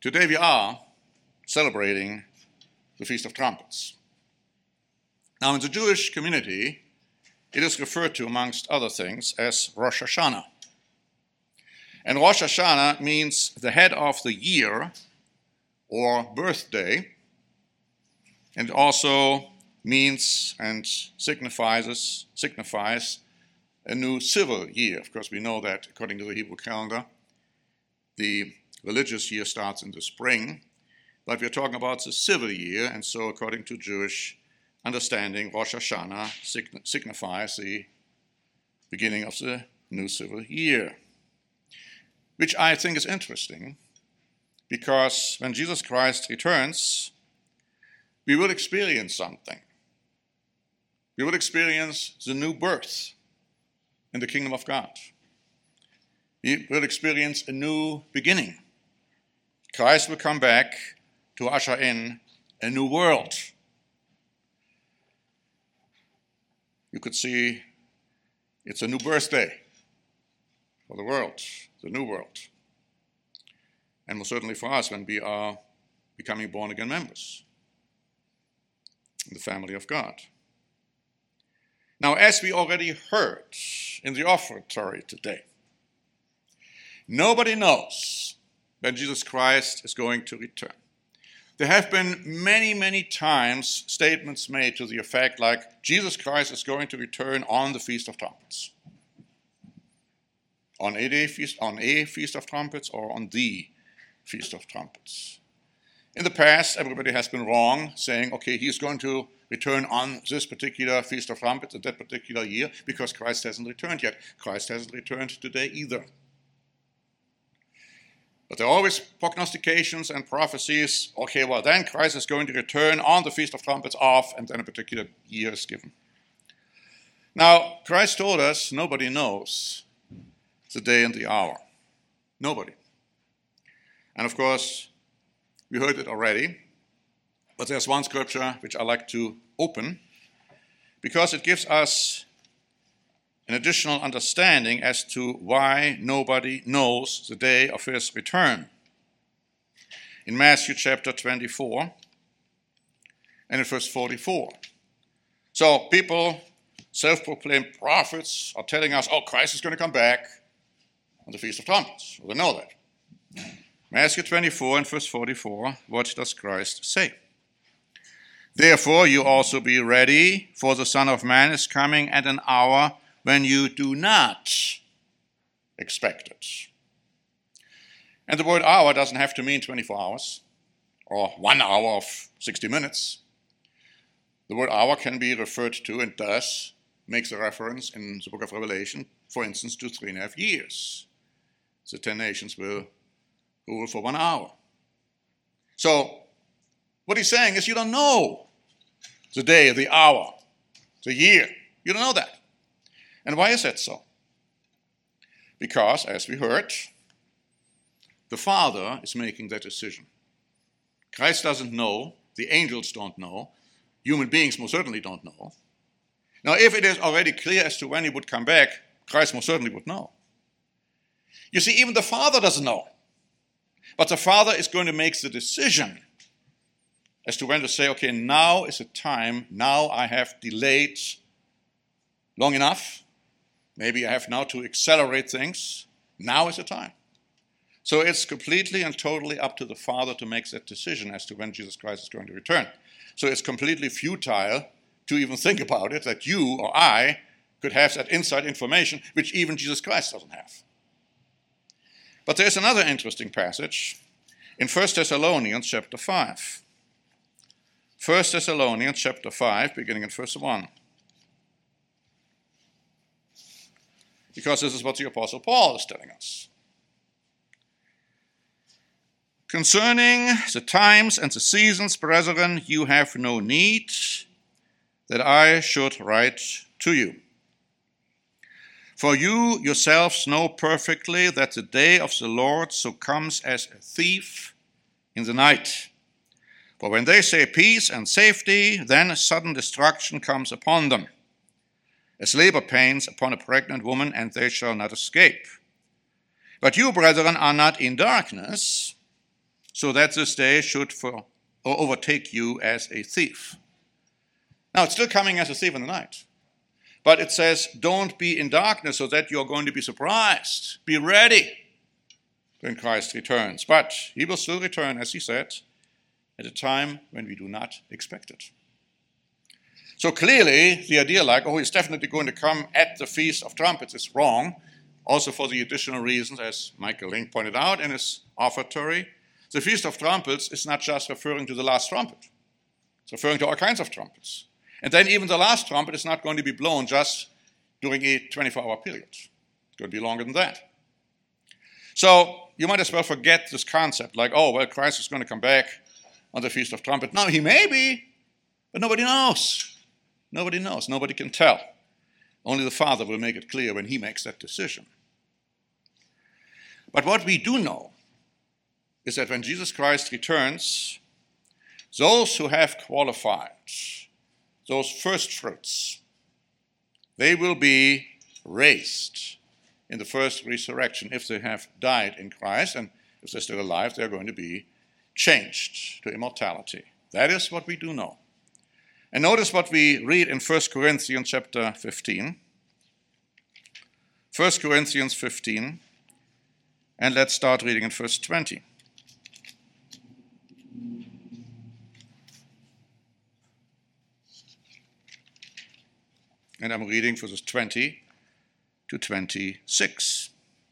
Today we are celebrating the Feast of Trumpets. Now in the Jewish community, it is referred to, amongst other things, as Rosh Hashanah. And Rosh Hashanah means the head of the year or birthday, and also means and signifies a new civil year. Of course, we know that according to the Hebrew calendar, the religious year starts in the spring, but we're talking about the civil year, and so according to Jewish understanding, Rosh Hashanah signifies the beginning of the new civil year, which I think is interesting, because when Jesus Christ returns, we will experience something. We will experience the new birth in the kingdom of God. We will experience a new beginning. Christ will come back to usher in a new world. You could see it's a new birthday for the world, the new world. And most certainly for us when we are becoming born-again members in the family of God. Now, as we already heard in the offertory today, nobody knows when Jesus Christ is going to return. There have been many, many times statements made to the effect like Jesus Christ is going to return on the Feast of Trumpets. On a Feast of Trumpets or on the Feast of Trumpets. In the past, everybody has been wrong, saying, okay, he's going to return on this particular Feast of Trumpets at that particular year because Christ hasn't returned yet. Christ hasn't returned today either. But there are always prognostications and prophecies. Okay, well then Christ is going to return on the Feast of Trumpets off, and then a particular year is given. Now, Christ told us nobody knows the day and the hour. Nobody. And of course, we heard it already, but there's one scripture which I like to open because it gives us an additional understanding as to why nobody knows the day of his return. In Matthew chapter 24 and in verse 44. So people, self-proclaimed prophets, are telling us, oh, Christ is going to come back on the Feast of Trumpets. Well, they know that. Matthew 24 and verse 44, what does Christ say? Therefore you also be ready, for the Son of Man is coming at an hour when you do not expect it. And the word hour doesn't have to mean 24 hours or 1 hour of 60 minutes. The word hour can be referred to, and does, makes a reference in the book of Revelation, for instance, to 3.5 years. The 10 nations will rule for 1 hour. So, what he's saying is you don't know the day, the hour, the year. You don't know that. And why is that so? Because, as we heard, the Father is making that decision. Christ doesn't know, the angels don't know, human beings most certainly don't know. Now, if it is already clear as to when he would come back, Christ most certainly would know. You see, even the Father doesn't know. But the Father is going to make the decision as to when to say, okay, now is the time, now I have delayed long enough. Maybe I have now to accelerate things. Now is the time. So it's completely and totally up to the Father to make that decision as to when Jesus Christ is going to return. So it's completely futile to even think about it, that you or I could have that inside information, which even Jesus Christ doesn't have. But there's another interesting passage in 1 Thessalonians chapter 5. 1 Thessalonians chapter 5, beginning in verse 1. Because this is what the Apostle Paul is telling us. Concerning the times and the seasons, brethren, you have no need that I should write to you. For you yourselves know perfectly that the day of the Lord so comes as a thief in the night. For when they say peace and safety, then sudden destruction comes upon them, as labor pains upon a pregnant woman, and they shall not escape. But you, brethren, are not in darkness, so that this day should overtake you as a thief. Now, it's still coming as a thief in the night. But it says, don't be in darkness so that you're going to be surprised. Be ready when Christ returns. But he will still return, as he said, at a time when we do not expect it. So clearly, the idea like, oh, he's definitely going to come at the Feast of Trumpets is wrong, also for the additional reasons, as Michael Link pointed out in his offertory. The Feast of Trumpets is not just referring to the last trumpet. It's referring to all kinds of trumpets. And then even the last trumpet is not going to be blown just during a 24-hour period. It's going to be longer than that. So you might as well forget this concept like, oh, well, Christ is going to come back on the Feast of Trumpets. No, he may be, but nobody knows. Nobody knows. Nobody can tell. Only the Father will make it clear when he makes that decision. But what we do know is that when Jesus Christ returns, those who have qualified, those first fruits, they will be raised in the first resurrection. If they have died in Christ, and if they're still alive, they're going to be changed to immortality. That is what we do know. And notice what we read in 1 Corinthians chapter 15. 1 Corinthians 15, and let's start reading in verse 20. And I'm reading verses 20 to 26.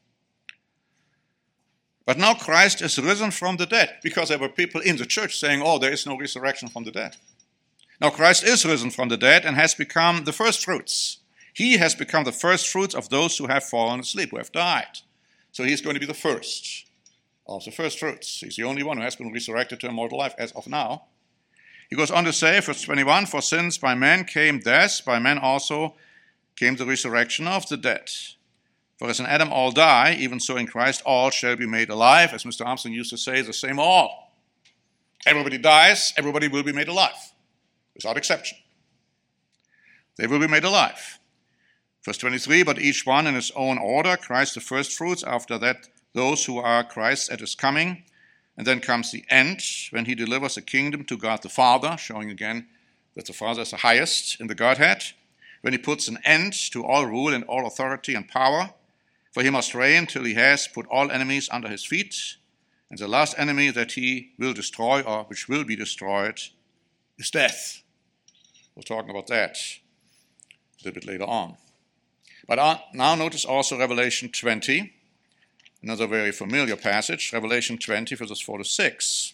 But now Christ is risen from the dead, because there were people in the church saying, oh, there is no resurrection from the dead. Now Christ is risen from the dead and has become the first fruits. He has become the first fruits of those who have fallen asleep, who have died. So he's going to be the first of the first fruits. He's the only one who has been resurrected to immortal life as of now. He goes on to say, verse 21, for since by men came death, by men also came the resurrection of the dead. For as in Adam all die, even so in Christ all shall be made alive. As Mr. Armstrong used to say, the same all. Everybody dies, everybody will be made alive, without exception. They will be made alive. Verse 23, but each one in his own order, Christ the first fruits, after that those who are Christ's at his coming. And then comes the end, when he delivers the kingdom to God the Father, showing again that the Father is the highest in the Godhead, when he puts an end to all rule and all authority and power, for he must reign till he has put all enemies under his feet, and the last enemy that he will destroy, or which will be destroyed, is death. We'll talk about that a little bit later on. But now notice also Revelation 20, another very familiar passage, Revelation 20, verses 4 to 6.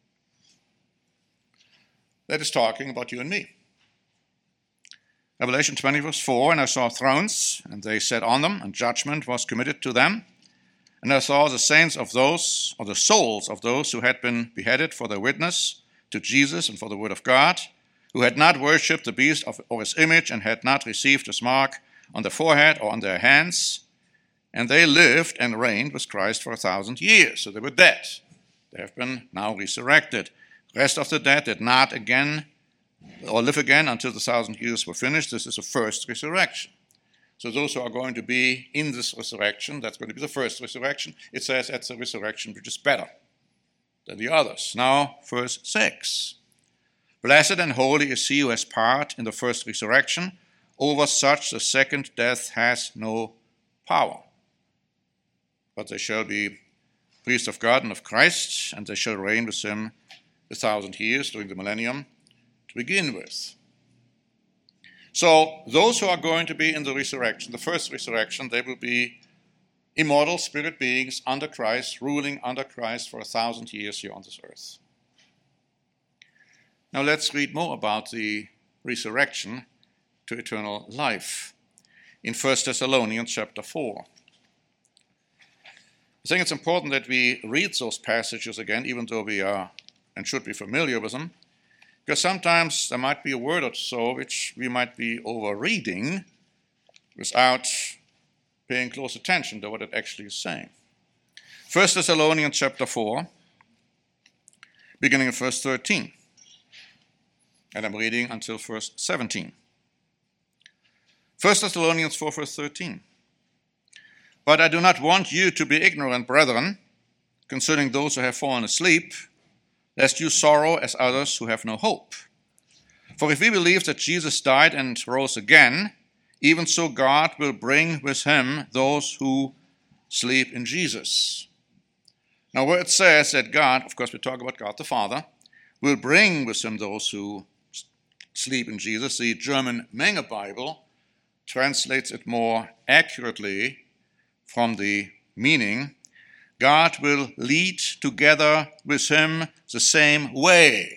That is talking about you and me. Revelation 20, verse 4, and I saw thrones, and they sat on them, and judgment was committed to them. And I saw the saints of those, or the souls of those who had been beheaded for their witness to Jesus and for the word of God, who had not worshipped the beast or his image, and had not received his mark on their forehead or on their hands. And they lived and reigned with Christ for 1,000 years. So they were dead. They have been now resurrected. The rest of the dead did not again or live again until the 1,000 years were finished. This is the first resurrection. So those who are going to be in this resurrection, that's going to be the first resurrection. It says that's a resurrection which is better than the others. Now, verse 6. Blessed and holy is he who has part in the first resurrection. Over such the second death has no power. But they shall be priests of God and of Christ, and they shall reign with him 1,000 years during the millennium to begin with. So those who are going to be in the resurrection, the first resurrection, they will be immortal spirit beings under Christ, ruling under Christ for 1,000 years here on this earth. Now let's read more about the resurrection to eternal life in 1 Thessalonians chapter 4. I think it's important that we read those passages again, even though we are and should be familiar with them, because sometimes there might be a word or so which we might be over-reading without paying close attention to what it actually is saying. 1 Thessalonians chapter 4, beginning in verse 13. And I'm reading until verse 17. 1 Thessalonians 4, verse 13. But I do not want you to be ignorant, brethren, concerning those who have fallen asleep, lest you sorrow as others who have no hope. For if we believe that Jesus died and rose again, even so God will bring with him those who sleep in Jesus. Now where it says that God, of course we talk about God the Father, will bring with him those who sleep in Jesus, the German Menge Bible translates it more accurately from the meaning, God will lead together with him the same way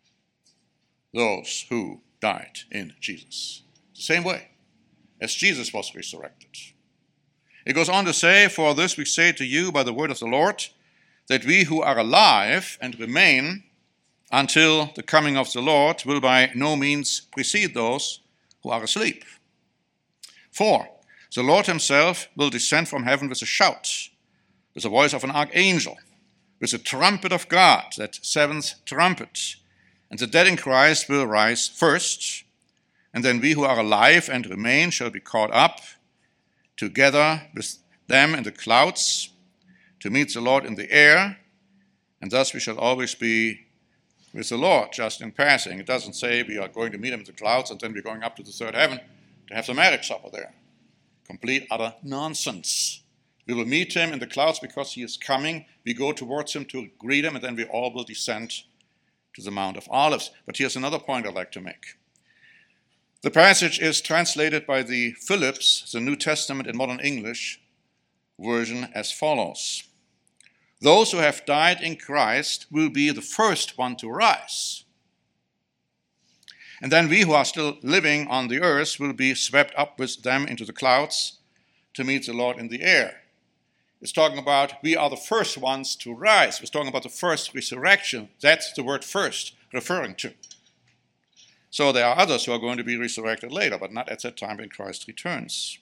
those who died in Jesus. The same way as Jesus was resurrected. It goes on to say, for this we say to you by the word of the Lord, that we who are alive and remain until the coming of the Lord will by no means precede those who are asleep. For the Lord himself will descend from heaven with a shout, with the voice of an archangel, with the trumpet of God, that seventh trumpet. And the dead in Christ will rise first, and then we who are alive and remain shall be caught up together with them in the clouds to meet the Lord in the air, and thus we shall always be with the Lord, just in passing. It doesn't say we are going to meet him in the clouds and then we're going up to the third heaven to have the marriage supper there. Complete utter nonsense. We will meet him in the clouds because he is coming. We go towards him to greet him, and then we all will descend to the Mount of Olives. But here's another point I'd like to make. The passage is translated by the Phillips, the New Testament in Modern English version, as follows. Those who have died in Christ will be the first one to rise. And then we who are still living on the earth will be swept up with them into the clouds to meet the Lord in the air. It's talking about we are the first ones to rise. It's talking about the first resurrection. That's the word first referring to. So there are others who are going to be resurrected later, but not at that time when Christ returns.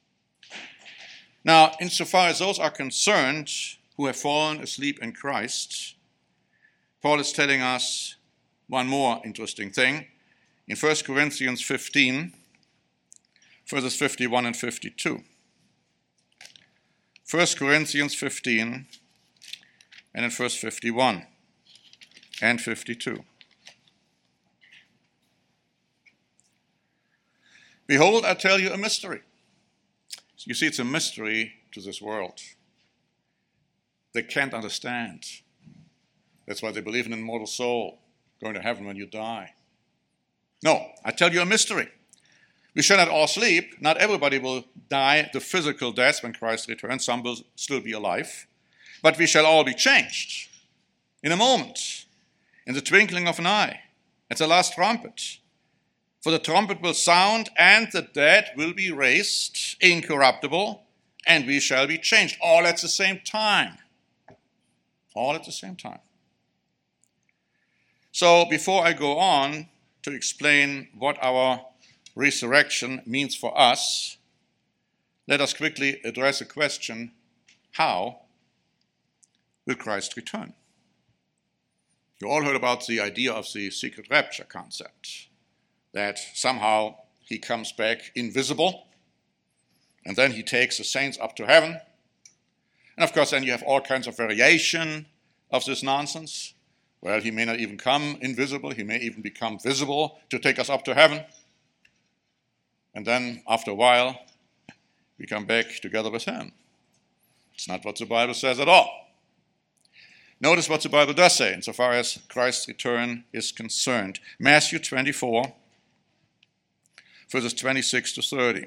Now, insofar as those are concerned who have fallen asleep in Christ, Paul is telling us one more interesting thing. In 1 Corinthians 15, verses 51 and 52. 1 Corinthians 15 and in verse 51 and 52. Behold, I tell you a mystery. You see, it's a mystery to this world. They can't understand. That's why they believe in an immortal soul, going to heaven when you die. No, I tell you a mystery. We shall not all sleep. Not everybody will die the physical death when Christ returns. Some will still be alive. But we shall all be changed in a moment, in the twinkling of an eye, at the last trumpet. For the trumpet will sound, and the dead will be raised incorruptible, and we shall be changed. All at the same time. All at the same time. So before I go on to explain what our resurrection means for us, let us quickly address a question: how will Christ return? You all heard about the idea of the secret rapture concept, that somehow he comes back invisible, and then he takes the saints up to heaven. And of course, then you have all kinds of variation of this nonsense. Well, he may not even come invisible, he may even become visible to take us up to heaven. And then, after a while, we come back together with him. It's not what the Bible says at all. Notice what the Bible does say insofar as Christ's return is concerned. Matthew 24, verses 26 to 30.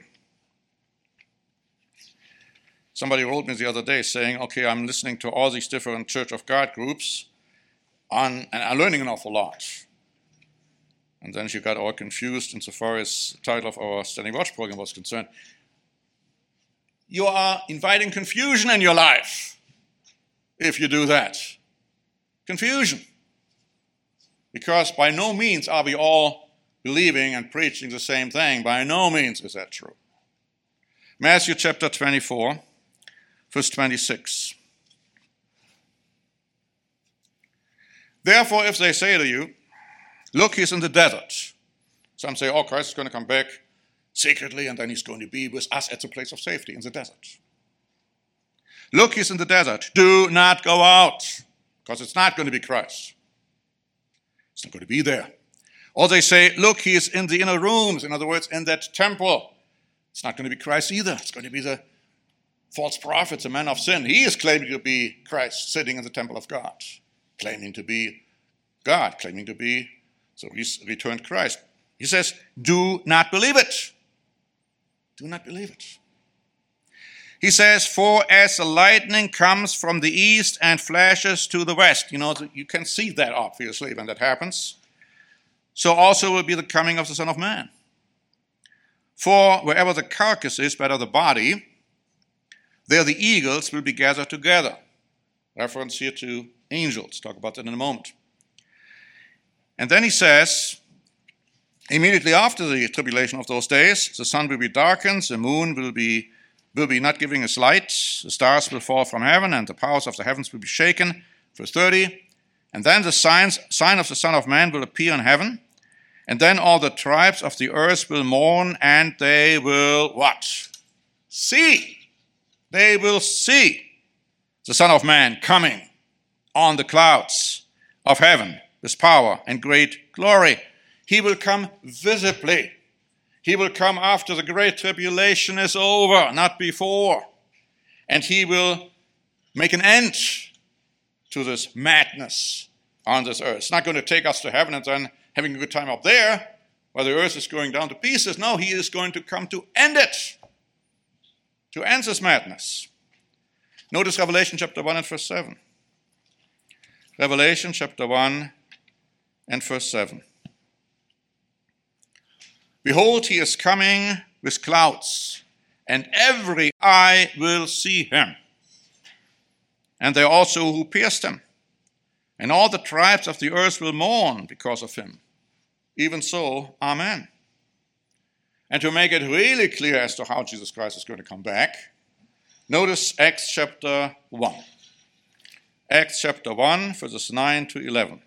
Somebody wrote me the other day saying, okay, I'm listening to all these different Church of God groups, and I'm learning an awful lot. And then she got all confused insofar as the title of our Standing Watch program was concerned. You are inviting confusion in your life if you do that. Confusion. Because by no means are we all believing and preaching the same thing. By no means is that true. Matthew chapter 24, verse 26. Therefore, if they say to you, look, he's in the desert. Some say, oh, Christ is going to come back secretly, and then he's going to be with us at the place of safety in the desert. Look, he's in the desert. Do not go out, because it's not going to be Christ. It's not going to be there. Or they say, look, he is in the inner rooms. In other words, in that temple. It's not going to be Christ either. It's going to be the false prophet, the man of sin. He is claiming to be Christ, sitting in the temple of God, claiming to be God, claiming to be the returned Christ. He says, do not believe it. Do not believe it. He says, for as the lightning comes from the east and flashes to the west. You can see that obviously when that happens. So also will be the coming of the Son of Man. For wherever the carcass is, better the body, there the eagles will be gathered together. Reference here to angels. Talk about that in a moment. And then he says, immediately after the tribulation of those days, the sun will be darkened, the moon will be not giving its light, the stars will fall from heaven, and the powers of the heavens will be shaken. Verse 30. And then the sign of the Son of Man will appear in heaven, and then all the tribes of the earth will mourn, and they will what? See. They will see the Son of Man coming on the clouds of heaven with power and great glory. He will come visibly. He will come after the great tribulation is over, not before. And he will make an end to this madness on this earth. It's not going to take us to heaven and then having a good time up there where the earth is going down to pieces. No, he is going to come to end it, to end this madness. Notice Revelation chapter 1 and verse 7. Revelation chapter 1 and verse 7. Behold, he is coming with clouds, and every eye will see him, and they also who pierced him. And all the tribes of the earth will mourn because of him. Even so, amen. And to make it really clear as to how Jesus Christ is going to come back, notice Acts chapter 1. Acts chapter 1, verses 9 to 11.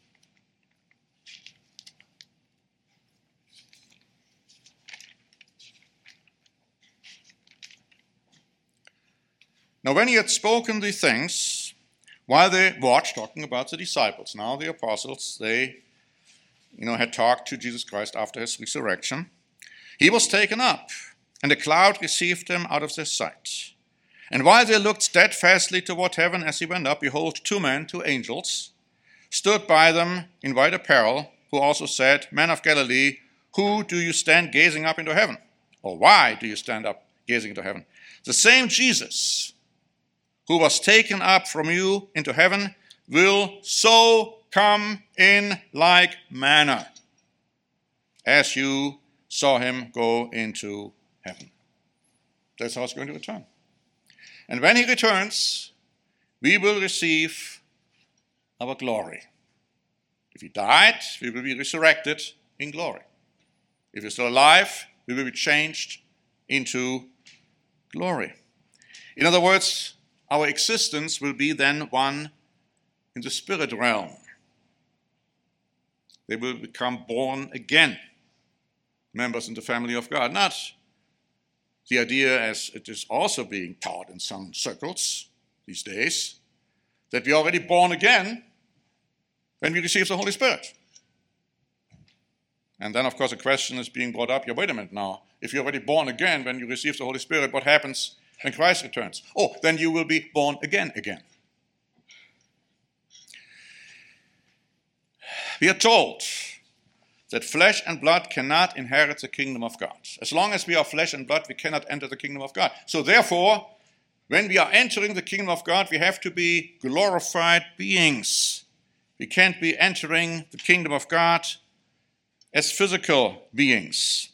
Now when he had spoken these things, while they watched, talking about the disciples, now the apostles, they had talked to Jesus Christ after his resurrection, he was taken up, and a cloud received him out of their sight. And while they looked steadfastly toward heaven as he went up, behold, two angels, stood by them in white apparel, who also said, Men of Galilee, who do you stand gazing up into heaven? Or why do you stand up gazing into heaven? The same Jesus who was taken up from you into heaven will so come in like manner as you saw him go into heaven. That's how it's going to return. And when he returns, we will receive our glory. If he died, we will be resurrected in glory. If we're still alive, we will be changed into glory. In other words, our existence will be then one in the spirit realm. They will become born again, members in the family of God. Not the idea, as it is also being taught in some circles these days, that we are already born again when we receive the Holy Spirit. And then, of course, a question is being brought up, wait a minute now, if you're already born again when you receive the Holy Spirit, what happens when Christ returns? Oh, then you will be born again. We are told that flesh and blood cannot inherit the kingdom of God. As long as we are flesh and blood, we cannot enter the kingdom of God. So therefore, when we are entering the kingdom of God, we have to be glorified beings. We can't be entering the kingdom of God as physical beings.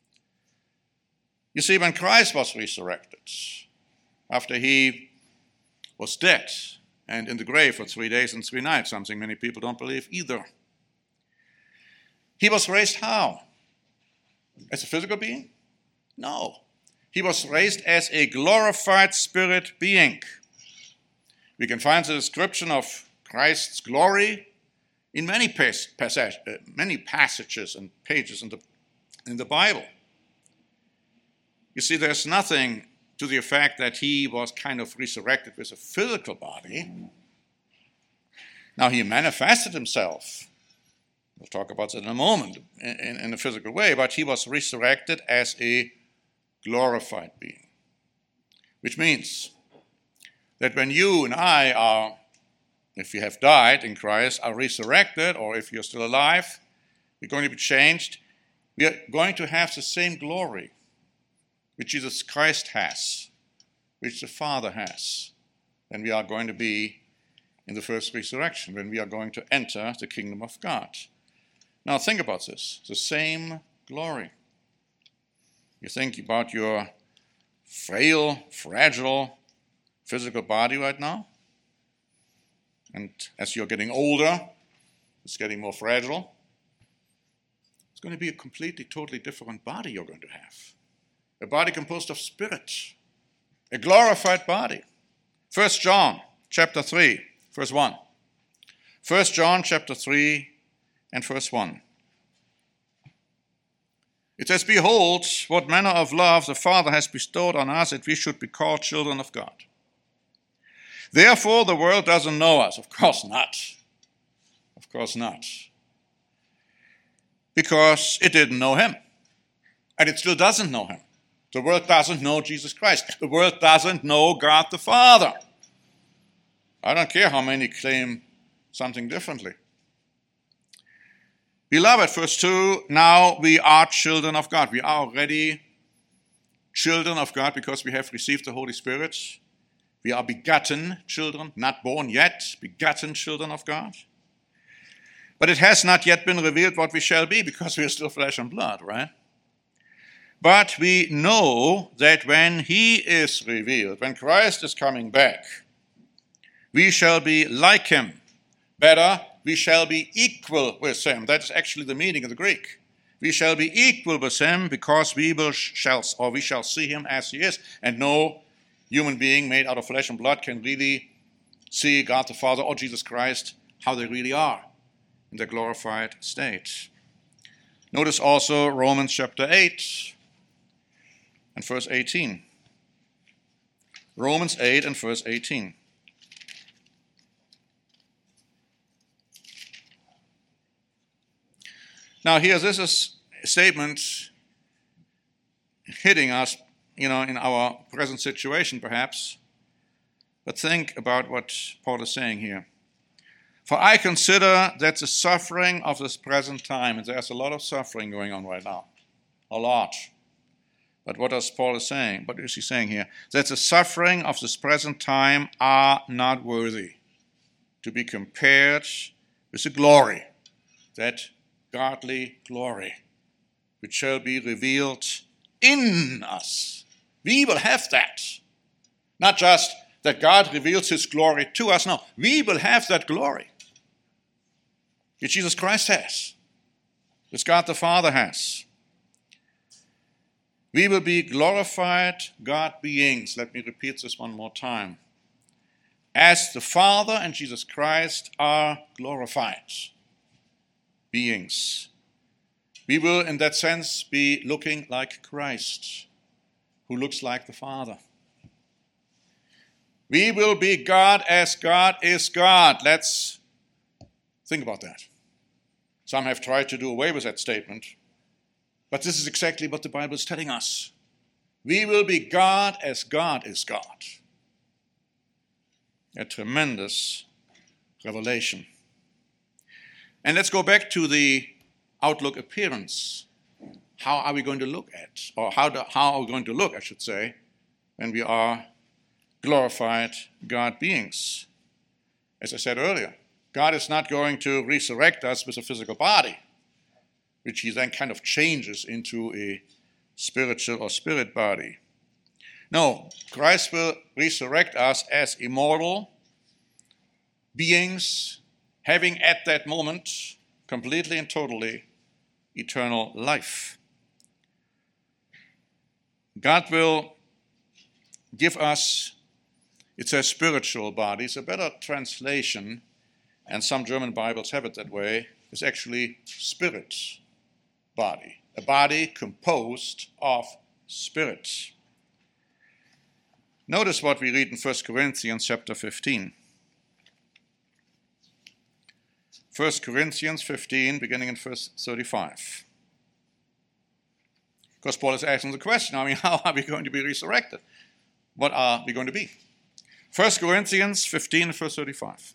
You see, when Christ was resurrected, after he was dead and in the grave for 3 days and 3 nights, something many people don't believe either, he was raised how? As a physical being? No. He was raised as a glorified spirit being. We can find the description of Christ's glory in many passages and pages in the Bible. You see, there's nothing to the effect that he was kind of resurrected with a physical body. Now, he manifested himself. We'll talk about that in a moment in a physical way, but he was resurrected as a glorified being, which means that when you and I are, if you have died in Christ, are resurrected, or if you're still alive, we're going to be changed. We are going to have the same glory which Jesus Christ has, which the Father has, then we are going to be in the first resurrection, when we are going to enter the kingdom of God. Now think about this, the same glory. You think about your frail, fragile physical body right now, and as you're getting older, it's getting more fragile. It's going to be a completely, totally different body you're going to have. A body composed of spirit, a glorified body. 1 John chapter 3, verse 1. 1 John chapter 3 and verse 1. It says, "Behold, what manner of love the Father has bestowed on us, that we should be called children of God. Therefore the world doesn't know us." Of course not. Of course not. Because it didn't know him. And it still doesn't know him. The world doesn't know Jesus Christ. The world doesn't know God the Father. I don't care how many claim something differently. Beloved, verse 2, now we are children of God. We are already children of God because we have received the Holy Spirit. We are begotten children, not born yet, begotten children of God. But it has not yet been revealed what we shall be because we are still flesh and blood, right? But we know that when he is revealed, when Christ is coming back, we shall be like him. Better, we shall be equal with him. That is actually the meaning of the Greek. We shall be equal with him because we shall see him as he is. And no human being made out of flesh and blood can really see God the Father or Jesus Christ how they really are in their glorified state. Notice also Romans chapter 8 and verse 18. Romans 8 and verse 18. Now here, this is a statement hitting us, in our present situation perhaps. But think about what Paul is saying here. "For I consider that the suffering of this present time," and there's a lot of suffering going on right now, a lot. But what is Paul saying? What is he saying here? That the suffering of this present time are not worthy to be compared with the glory, that godly glory, which shall be revealed in us. We will have that. Not just that God reveals his glory to us. No, we will have that glory which Jesus Christ has, which God the Father has. We will be glorified God beings. Let me repeat this one more time. As the Father and Jesus Christ are glorified beings, we will in that sense be looking like Christ, who looks like the Father. We will be God as God is God. Let's think about that. Some have tried to do away with that statement, but this is exactly what the Bible is telling us. We will be God as God is God. A tremendous revelation. And let's go back to the outlook appearance. How are we going to look at, or how are we going to look, I should say, when we are glorified God beings? As I said earlier, God is not going to resurrect us with a physical body, which he then kind of changes into a spiritual or spirit body. No, Christ will resurrect us as immortal beings, having at that moment completely and totally eternal life. God will give us, it says spiritual bodies. A better translation, and some German Bibles have it that way, is actually spirit body. A body composed of spirits. Notice what we read in 1 Corinthians chapter 15. 1 Corinthians 15, beginning in verse 35. Because Paul is asking the question, how are we going to be resurrected? What are we going to be? 1 Corinthians 15, verse 35.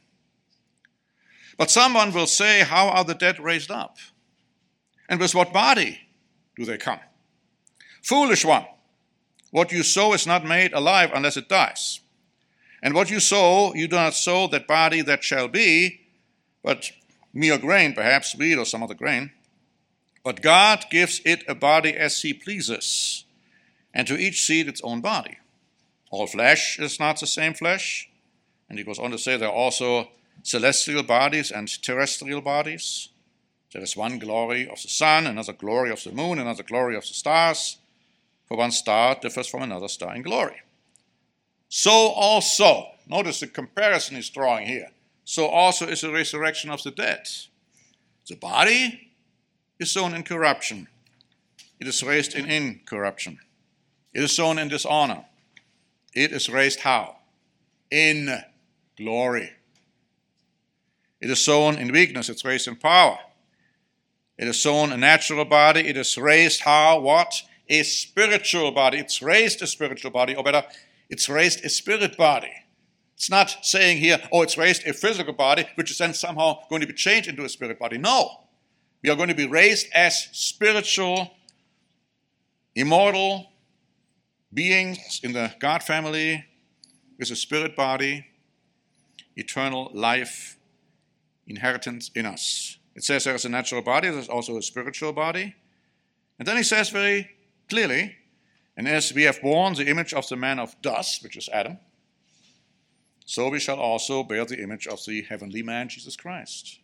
But someone will say, how are the dead raised up? And with what body do they come? Foolish one, what you sow is not made alive unless it dies. And what you sow, you do not sow that body that shall be, but mere grain, perhaps wheat or some other grain. But God gives it a body as he pleases, and to each seed its own body. All flesh is not the same flesh. And he goes on to say there are also celestial bodies and terrestrial bodies. There is one glory of the sun, another glory of the moon, another glory of the stars. For one star differs from another star in glory. So also, notice the comparison he's drawing here. So also is the resurrection of the dead. The body is sown in corruption. It is raised in incorruption. It is sown in dishonor. It is raised how? In glory. It is sown in weakness. It's raised in power. It is sown a natural body. It is raised how? What? A spiritual body. It's raised a spiritual body, or better, it's raised a spirit body. It's not saying here, it's raised a physical body, which is then somehow going to be changed into a spirit body. No. We are going to be raised as spiritual, immortal beings in the God family with a spirit body, eternal life, inheritance in us. It says there is a natural body, there's also a spiritual body. And then he says very clearly, and as we have borne the image of the man of dust, which is Adam, so we shall also bear the image of the heavenly man, Jesus Christ.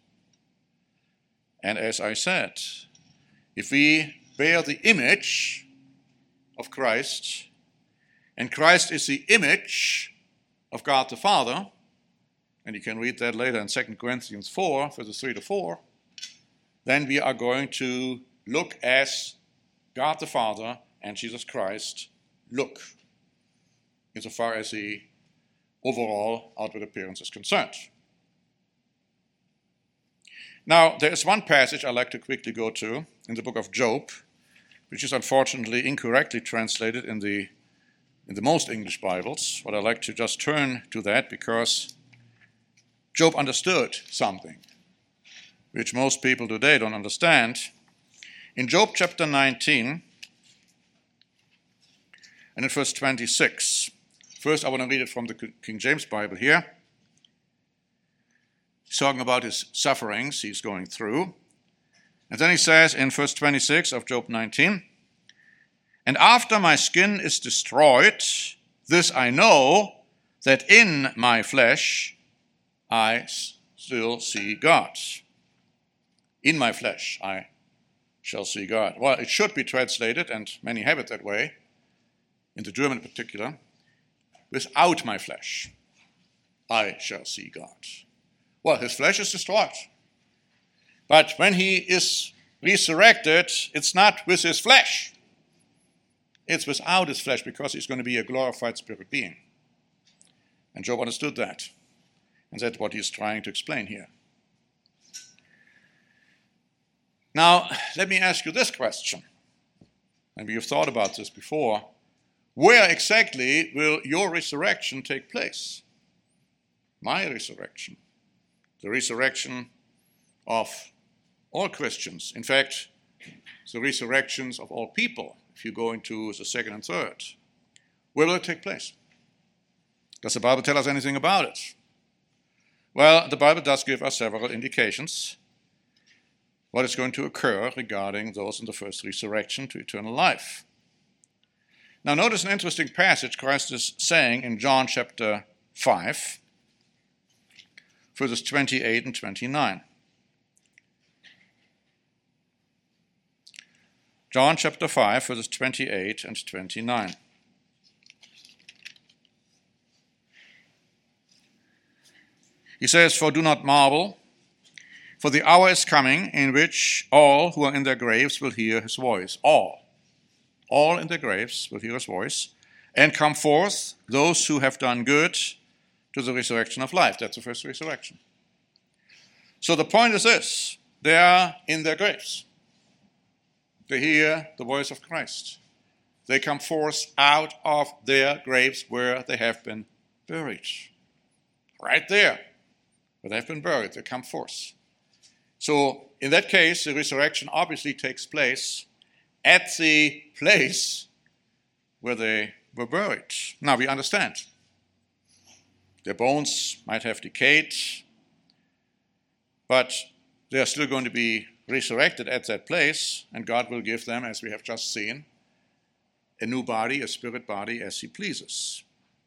And as I said, if we bear the image of Christ, and Christ is the image of God the Father, and you can read that later in 2 Corinthians 4, verses 3 to 4, then we are going to look as God the Father and Jesus Christ look, insofar as the overall outward appearance is concerned. Now, there is one passage I'd like to quickly go to in the book of Job, which is unfortunately incorrectly translated in the most English Bibles, but I'd like to just turn to that because Job understood something which most people today don't understand. In Job chapter 19, and in verse 26, first I want to read it from the King James Bible here. He's talking about his sufferings he's going through. And then he says in verse 26 of Job 19, and after my skin is destroyed, this I know, that in my flesh I still see God. In my flesh I shall see God. Well, it should be translated, and many have it that way, in the German in particular, without my flesh I shall see God. Well, his flesh is destroyed. But when he is resurrected, it's not with his flesh. It's without his flesh, because he's going to be a glorified spirit being. And Job understood that. And that's what he's trying to explain here. Now, let me ask you this question. Maybe you've thought about this before. Where exactly will your resurrection take place? My resurrection. The resurrection of all Christians. In fact, the resurrections of all people, if you go into the second and third. Where will it take place? Does the Bible tell us anything about it? Well, the Bible does give us several indications what is going to occur regarding those in the first resurrection to eternal life. Now notice an interesting passage Christ is saying in John chapter 5, verses 28 and 29. John chapter 5, verses 28 and 29. He says, for do not marvel, for the hour is coming in which all who are in their graves will hear his voice. All in their graves will hear his voice, and come forth those who have done good to the resurrection of life. That's the first resurrection. So the point is this: they are in their graves. They hear the voice of Christ. They come forth out of their graves where they have been buried. Right there, where they have been buried, they come forth. So in that case, the resurrection obviously takes place at the place where they were buried. Now we understand. Their bones might have decayed, but they are still going to be resurrected at that place, and God will give them, as we have just seen, a new body, a spirit body, as he pleases.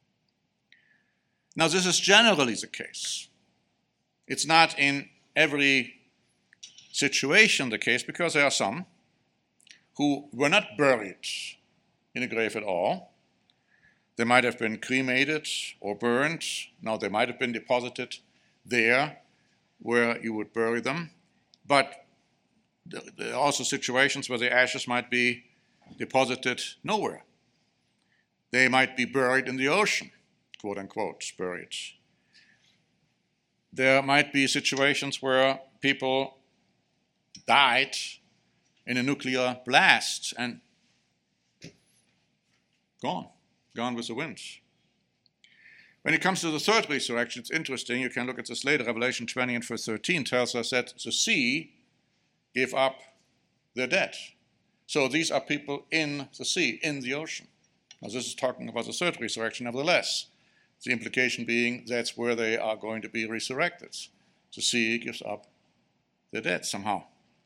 Now, this is generally the case. It's not in every situation the case, because there are some who were not buried in a grave at all. They might have been cremated or burned. Now, they might have been deposited there where you would bury them. But there are also situations where the ashes might be deposited nowhere. They might be buried in the ocean, quote unquote, buried. There might be situations where people died in a nuclear blast and gone with the wind. When it comes to the third resurrection, it's interesting. You can look at this later. Revelation 20 and verse 13 tells us that the sea gave up their dead. So these are people in the sea, in the ocean. Now this is talking about the third resurrection, nevertheless. The implication being that's where they are going to be resurrected. The sea gives up their dead somehow.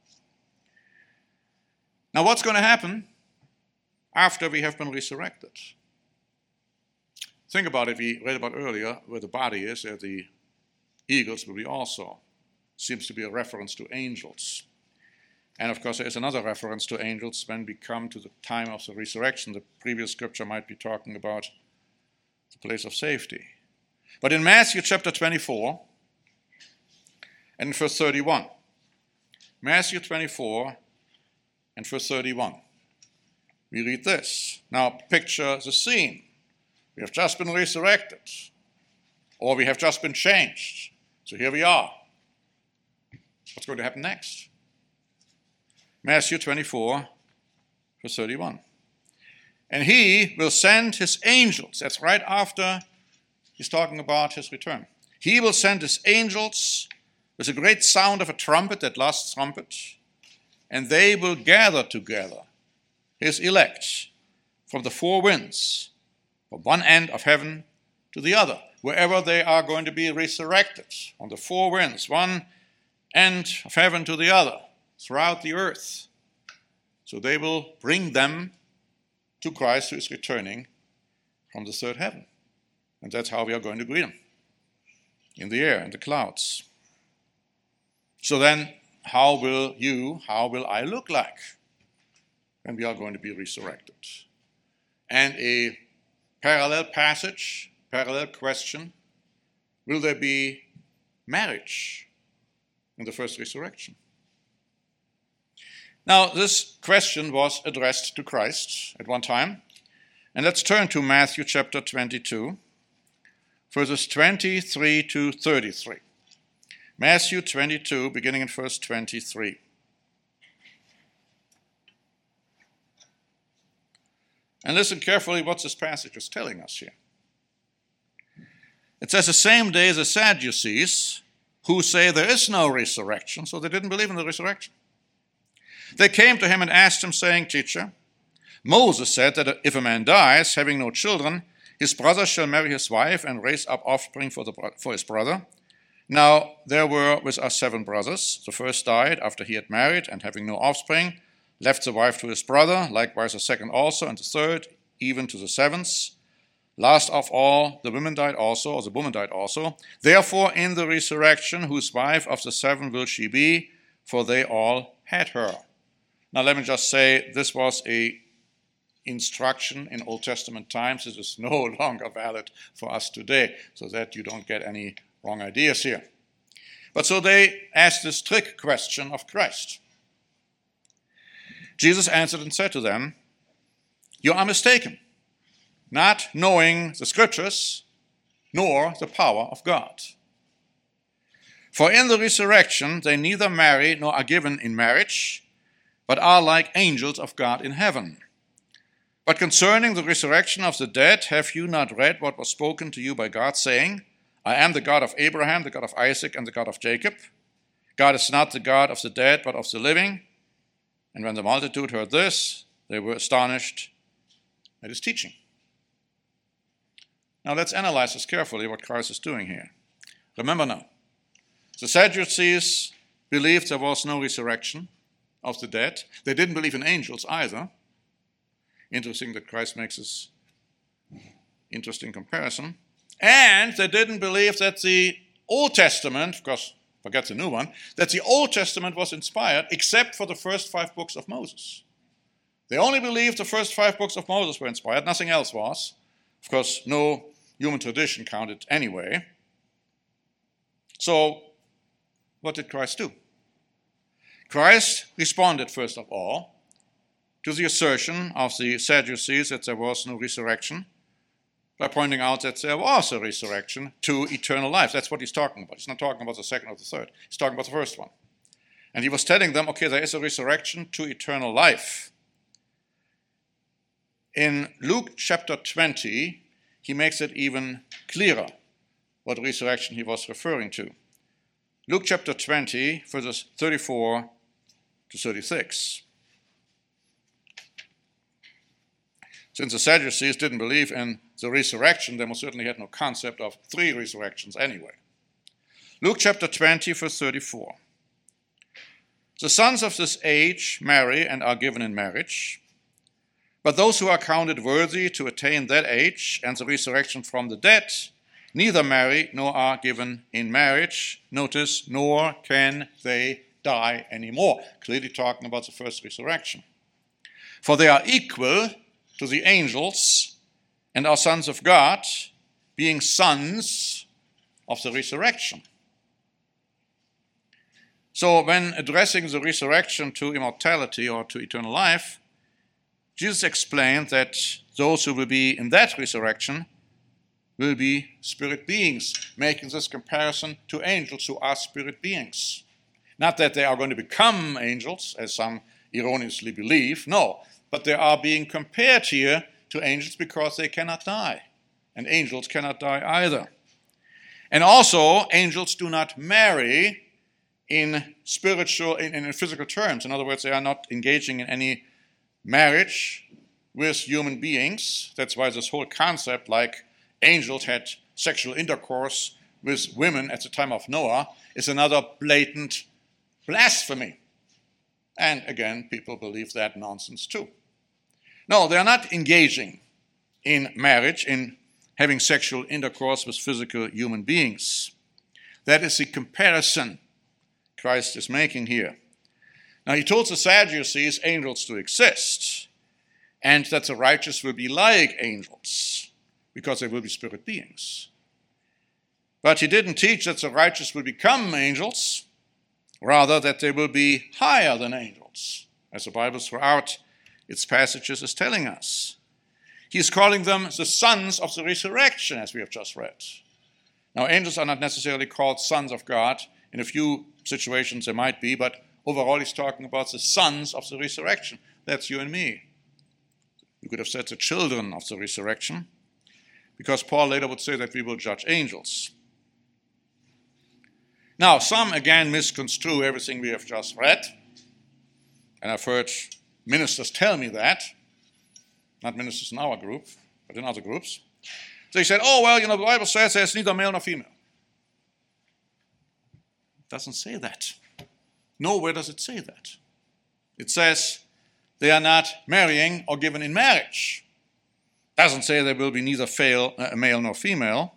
Now what's going to happen after we have been resurrected? Think about it. We read about earlier where the body is, there the eagles will be also. Seems to be a reference to angels. And of course, there is another reference to angels when we come to the time of the resurrection. The previous scripture might be talking about the place of safety. But in Matthew chapter 24 and verse 31, Matthew 24 and verse 31, we read this. Now picture the scene. We have just been resurrected, or we have just been changed. So here we are. What's going to happen next? Matthew 24, verse 31. And he will send his angels. That's right after he's talking about his return. He will send his angels with a great sound of a trumpet, that last trumpet, and they will gather together his elect from the four winds, from one end of heaven to the other, wherever they are going to be resurrected, on the four winds, one end of heaven to the other, throughout the earth. So they will bring them to Christ, who is returning from the third heaven. And that's how we are going to greet him, in the air, in the clouds. So then, how will I look like when we are going to be resurrected? And a parallel passage, parallel question, will there be marriage in the first resurrection? Now, this question was addressed to Christ at one time. And let's turn to Matthew chapter 22, verses 23 to 33. Matthew 22, beginning in verse 23. And listen carefully what this passage is telling us here. It says, the same day the Sadducees, who say there is no resurrection, so they didn't believe in the resurrection, they came to him and asked him, saying, Teacher, Moses said that if a man dies, having no children, his brother shall marry his wife and raise up offspring for his brother. Now there were with us 7 brothers. The first died after he had married, and having no offspring, left the wife to his brother, likewise the second also, and the third, even to the 7th. Last of all, the woman died also. Therefore, in the resurrection, whose wife of the 7 will she be? For they all had her. Now let me just say, this was a instruction in Old Testament times. This is no longer valid for us today, so that you don't get any wrong ideas here. But so they asked this trick question of Christ. Jesus answered and said to them, You are mistaken, not knowing the Scriptures, nor the power of God. For in the resurrection they neither marry nor are given in marriage, but are like angels of God in heaven. But concerning the resurrection of the dead, have you not read what was spoken to you by God, saying, I am the God of Abraham, the God of Isaac, and the God of Jacob. God is not the God of the dead, but of the living. And when the multitude heard this, they were astonished at his teaching. Now let's analyze this carefully, what Christ is doing here. Remember now, the Sadducees believed there was no resurrection of the dead. They didn't believe in angels either. Interesting that Christ makes this interesting comparison. And they didn't believe that the Old Testament, of course, forget the new one, that the Old Testament was inspired except for the first 5 books of Moses. They only believed the first 5 books of Moses were inspired, nothing else was. Of course, no human tradition counted anyway. So, what did Christ do? Christ responded, first of all, to the assertion of the Sadducees that there was no resurrection by pointing out that there was a resurrection to eternal life. That's what he's talking about. He's not talking about the second or the third. He's talking about the first one. And he was telling them, okay, there is a resurrection to eternal life. In Luke chapter 20, he makes it even clearer what resurrection he was referring to. Luke chapter 20, verses 34 to 36. Since the Sadducees didn't believe in the resurrection, they most certainly had no concept of 3 resurrections anyway. Luke chapter 20, verse 34. The sons of this age marry and are given in marriage, but those who are counted worthy to attain that age and the resurrection from the dead neither marry nor are given in marriage. Notice, nor can they die anymore. Clearly talking about the first resurrection. For they are equal to the angels and are sons of God, being sons of the resurrection. So when addressing the resurrection to immortality or to eternal life, Jesus explained that those who will be in that resurrection will be spirit beings, making this comparison to angels who are spirit beings. Not that they are going to become angels, as some erroneously believe, no, but they are being compared here to angels because they cannot die, and angels cannot die either. And also, angels do not marry in physical terms. In other words, they are not engaging in any marriage with human beings. That's why this whole concept, like angels had sexual intercourse with women at the time of Noah, is another blatant blasphemy. And again, people believe that nonsense too. No, they are not engaging in marriage, in having sexual intercourse with physical human beings. That is the comparison Christ is making here. Now, he told the Sadducees angels to exist, and that the righteous will be like angels, because they will be spirit beings. But he didn't teach that the righteous will become angels, rather that they will be higher than angels, as the Bible throughout its passages is telling us. He's calling them the sons of the resurrection, as we have just read. Now, angels are not necessarily called sons of God. In a few situations they might be, but overall he's talking about the sons of the resurrection. That's you and me. You could have said the children of the resurrection, because Paul later would say that we will judge angels. Now, some again misconstrue everything we have just read, and I've heard ministers tell me that, not ministers in our group, but in other groups. They said, oh, well, the Bible says there's neither male nor female. It doesn't say that. Nowhere does it say that. It says they are not marrying or given in marriage. It doesn't say there will be neither male nor female.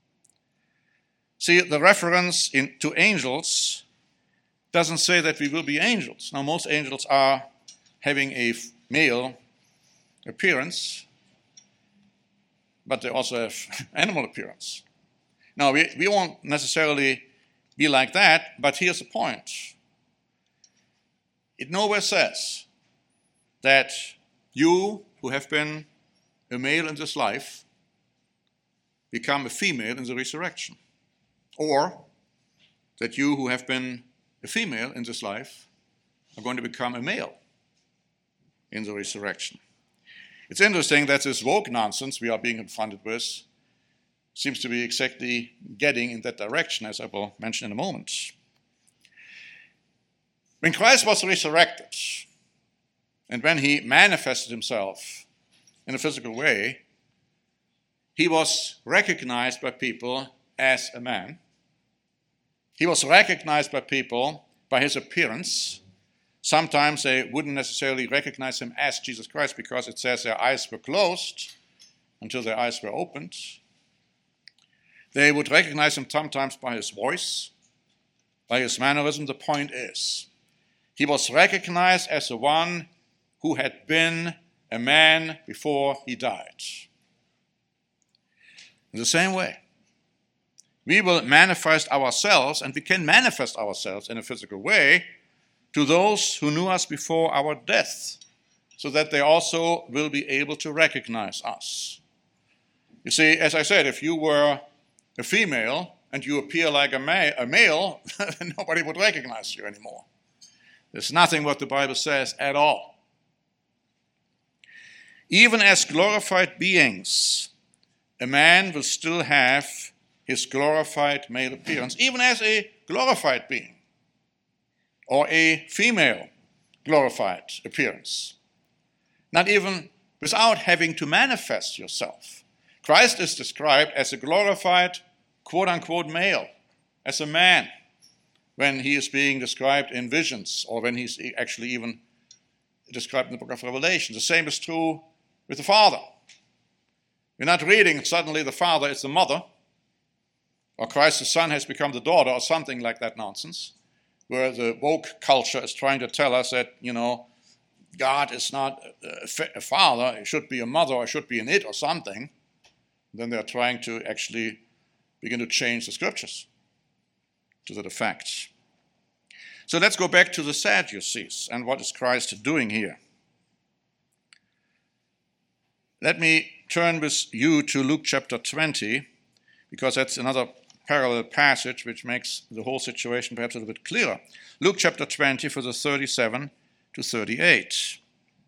See, the reference to angels doesn't say that we will be angels. Now, most angels are having a male appearance, but they also have animal appearance. Now, we won't necessarily be like that, but here's the point. It nowhere says that you who have been a male in this life become a female in the resurrection, or that you who have been a female in this life are going to become a male in the resurrection. It's interesting that this woke nonsense we are being confronted with seems to be exactly getting in that direction, as I will mention in a moment. When Christ was resurrected, and when he manifested himself in a physical way, he was recognized by people as a man. He was recognized by people by his appearance. Sometimes they wouldn't necessarily recognize him as Jesus Christ because it says their eyes were closed until their eyes were opened. They would recognize him sometimes by his voice, by his mannerism. The point is, he was recognized as the one who had been a man before he died. In the same way, we will manifest ourselves, and we can manifest ourselves in a physical way, to those who knew us before our death, so that they also will be able to recognize us. You see, as I said, if you were a female and you appear like a male, nobody would recognize you anymore. There's nothing what the Bible says at all. Even as glorified beings, a man will still have his glorified male appearance, even as a glorified being, or a female glorified appearance. Not even without having to manifest yourself. Christ is described as a glorified, quote-unquote, male, as a man, when he is being described in visions, or when he's actually even described in the book of Revelation. The same is true with the Father. We're not reading suddenly the Father is the mother, or Christ the Son has become the daughter, or something like that nonsense, where the woke culture is trying to tell us that, God is not a father, it should be a mother, or it should be an it, or something. Then they're trying to actually begin to change the scriptures to that effect. So let's go back to the Sadducees, and what is Christ doing here? Let me turn with you to Luke chapter 20, because that's another parallel passage which makes the whole situation perhaps a little bit clearer. Luke chapter 20, verses 37 to 38.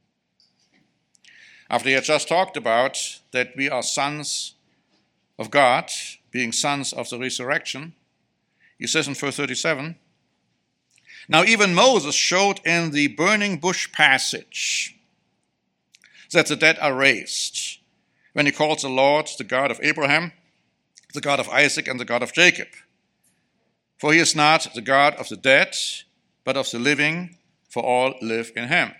After he had just talked about that we are sons of God, being sons of the resurrection, he says in verse 37, "Now even Moses showed in the burning bush passage that the dead are raised, when he calls the Lord the God of Abraham, the God of Isaac, and the God of Jacob. For he is not the God of the dead, but of the living, for all live in him."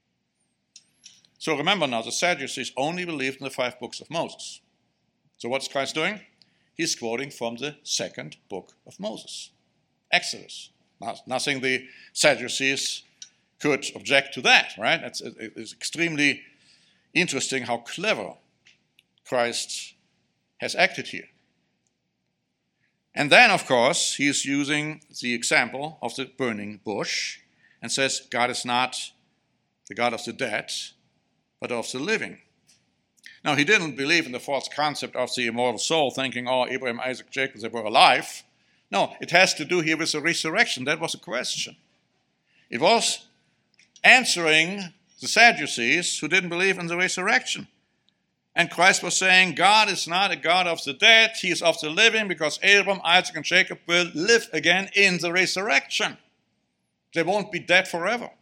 So remember now, the Sadducees only believed in the 5 books of Moses. So what's Christ doing? He's quoting from the 2nd book of Moses, Exodus. Nothing the Sadducees could object to that, right? It's extremely interesting how clever Christ has acted here. And then, of course, he is using the example of the burning bush and says God is not the God of the dead, but of the living. Now, he didn't believe in the false concept of the immortal soul, thinking, Abraham, Isaac, Jacob, they were alive. No, it has to do here with the resurrection. That was a question. It was answering the Sadducees who didn't believe in the resurrection. And Christ was saying, God is not a God of the dead, he is of the living, because Abraham, Isaac, and Jacob will live again in the resurrection. They won't be dead forever.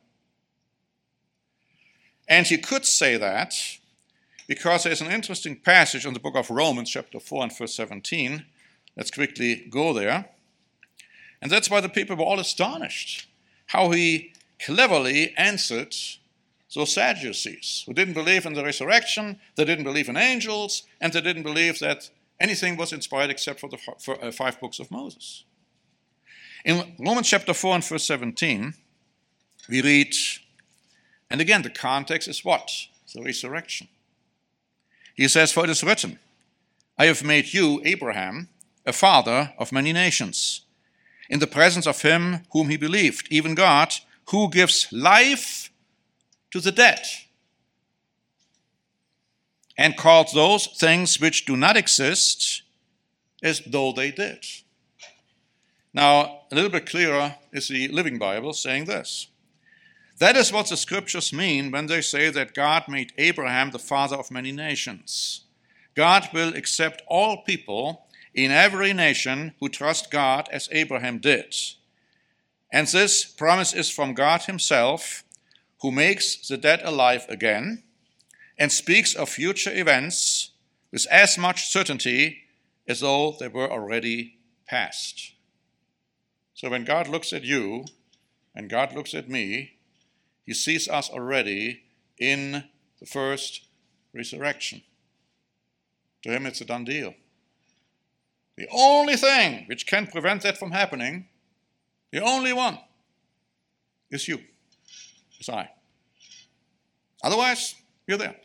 And he could say that because there's an interesting passage in the book of Romans, chapter 4 and verse 17. Let's quickly go there. And that's why the people were all astonished, how he cleverly answered those Sadducees who didn't believe in the resurrection, they didn't believe in angels, and they didn't believe that anything was inspired except for the 5 books of Moses. In Romans chapter 4 and verse 17, we read, and again the context is what? The resurrection. He says, "For it is written, I have made you, Abraham, a father of many nations, in the presence of him whom he believed, even God, who gives life to the dead, and called those things which do not exist as though they did. Now, a little bit clearer is the Living Bible saying this. That is what the scriptures mean when they say that God made Abraham the father of many nations. God will accept all people in every nation who trust God as Abraham did. And this promise is from God himself, who makes the dead alive again and speaks of future events with as much certainty as though they were already past. So when God looks at you and God looks at me, he sees us already in the first resurrection. To him, it's a done deal. The only thing which can prevent that from happening, the only one, is you, is I. Otherwise, you're there.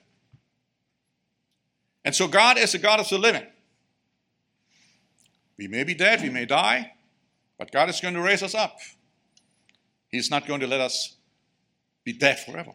And so God is a God of the living. We may be dead, we may die, but God is going to raise us up. He's not going to let us be dead forever.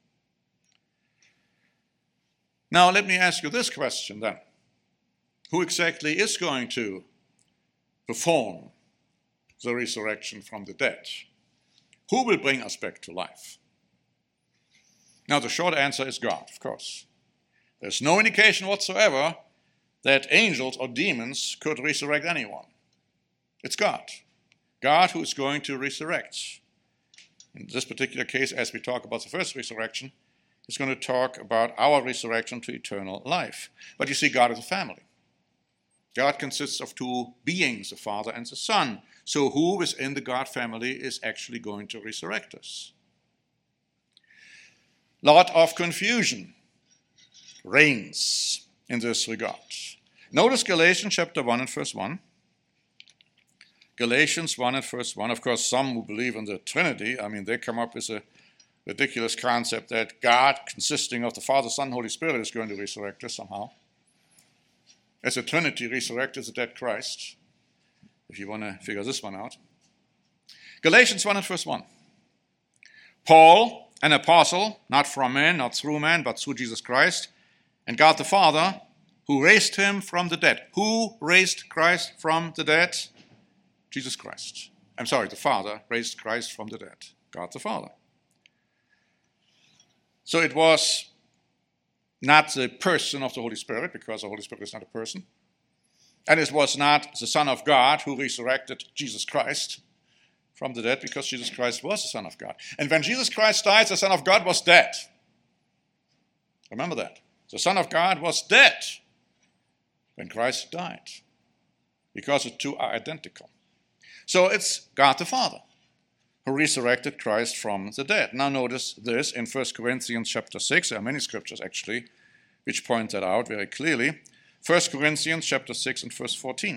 Now, let me ask you this question then. Who exactly is going to perform the resurrection from the dead? Who will bring us back to life? Now, the short answer is God, of course. There's no indication whatsoever that angels or demons could resurrect anyone. It's God. God who is going to resurrect. In this particular case, as we talk about the first resurrection, he's going to talk about our resurrection to eternal life. But you see, God is a family. God consists of two beings, the Father and the Son. So who within the God family is actually going to resurrect us? Lot of confusion reigns in this regard. Notice Galatians chapter 1 and verse 1. Galatians 1 and verse 1. Of course, some who believe in the Trinity, they come up with a ridiculous concept that God, consisting of the Father, Son, Holy Spirit, is going to resurrect us somehow. As the Trinity resurrected the dead Christ, if you want to figure this one out. Galatians 1 and verse 1. Paul, an apostle, not from men, not through man, but through Jesus Christ, and God the Father, who raised him from the dead. Who raised Christ from the dead? Jesus Christ. The Father raised Christ from the dead. God the Father. So it was not the person of the Holy Spirit, because the Holy Spirit is not a person. And it was not the Son of God who resurrected Jesus Christ from the dead, because Jesus Christ was the Son of God. And when Jesus Christ died, the Son of God was dead. Remember that. The Son of God was dead when Christ died, because the two are identical. So it's God the Father who resurrected Christ from the dead. Now notice this in 1 Corinthians chapter 6. There are many scriptures actually which point that out very clearly. 1 Corinthians chapter 6 and verse 14.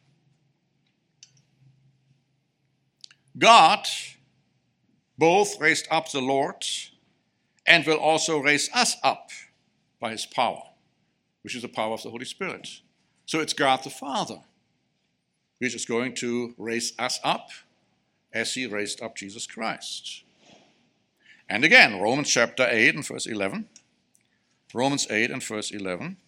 God both raised up the Lord and will also raise us up by his power, which is the power of the Holy Spirit. So it's God the Father which is going to raise us up as he raised up Jesus Christ. And again, Romans chapter 8 and verse 11. Romans 8 and verse 11.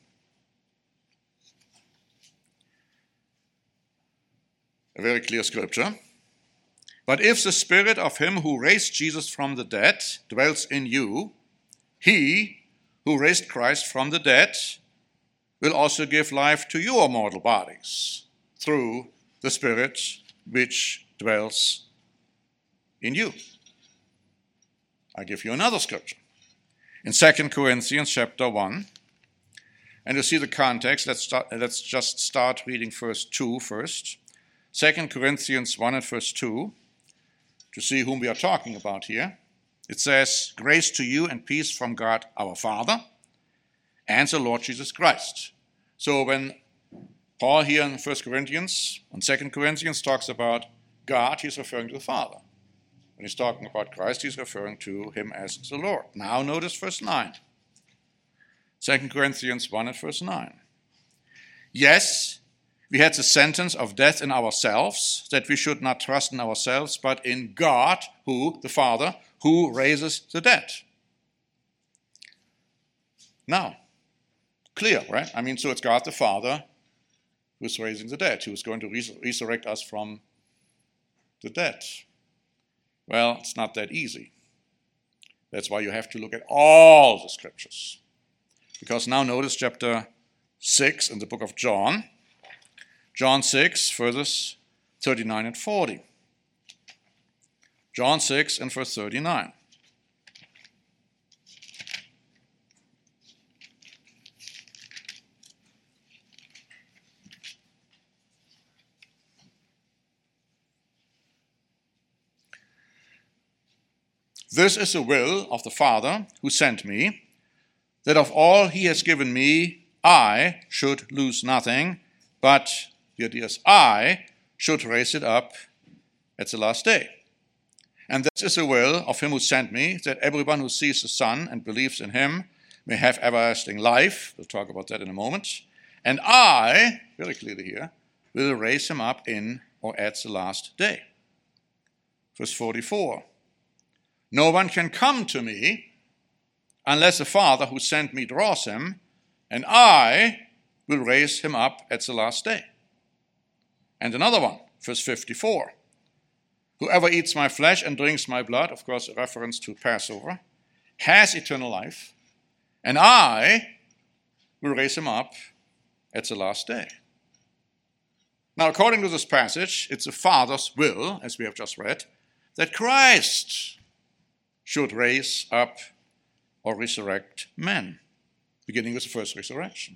A very clear scripture. But if the spirit of him who raised Jesus from the dead dwells in you, he who raised Christ from the dead will also give life to your mortal bodies through the Spirit which dwells in you. I give you another scripture. In 2 Corinthians chapter 1, and you see the context, let's just start reading verse 2 first. 2 Corinthians 1 and verse 2, to see whom we are talking about here. It says, grace to you and peace from God our Father and the Lord Jesus Christ. So when Paul here in 1 Corinthians and 2 Corinthians talks about God, he's referring to the Father. When he's talking about Christ, he's referring to him as the Lord. Now notice verse 9. 2 Corinthians 1 and verse 9. Yes, we had the sentence of death in ourselves, that we should not trust in ourselves, but in God, who, the Father, who raises the dead. Now, clear, right? I mean, so it's God the Father who's raising the dead, who's going to resurrect us from the dead. Well, it's not that easy. That's why you have to look at all the scriptures. Because now notice chapter 6 in the book of John. John 6, verses 39 and 40. John 6 and verse 39. This is the will of the Father who sent me, that of all he has given me, I should lose nothing, but, the idea is, I should raise it up at the last day. And this is the will of him who sent me, that everyone who sees the Son and believes in him may have everlasting life. We'll talk about that in a moment. And I, very clearly here, will raise him up in or at the last day. Verse 44. No one can come to me unless the Father who sent me draws him, and I will raise him up at the last day. And another one, verse 54. Whoever eats my flesh and drinks my blood, of course a reference to Passover, has eternal life, and I will raise him up at the last day. Now, according to this passage, it's the Father's will, as we have just read, that Christ should raise up or resurrect men, beginning with the first resurrection.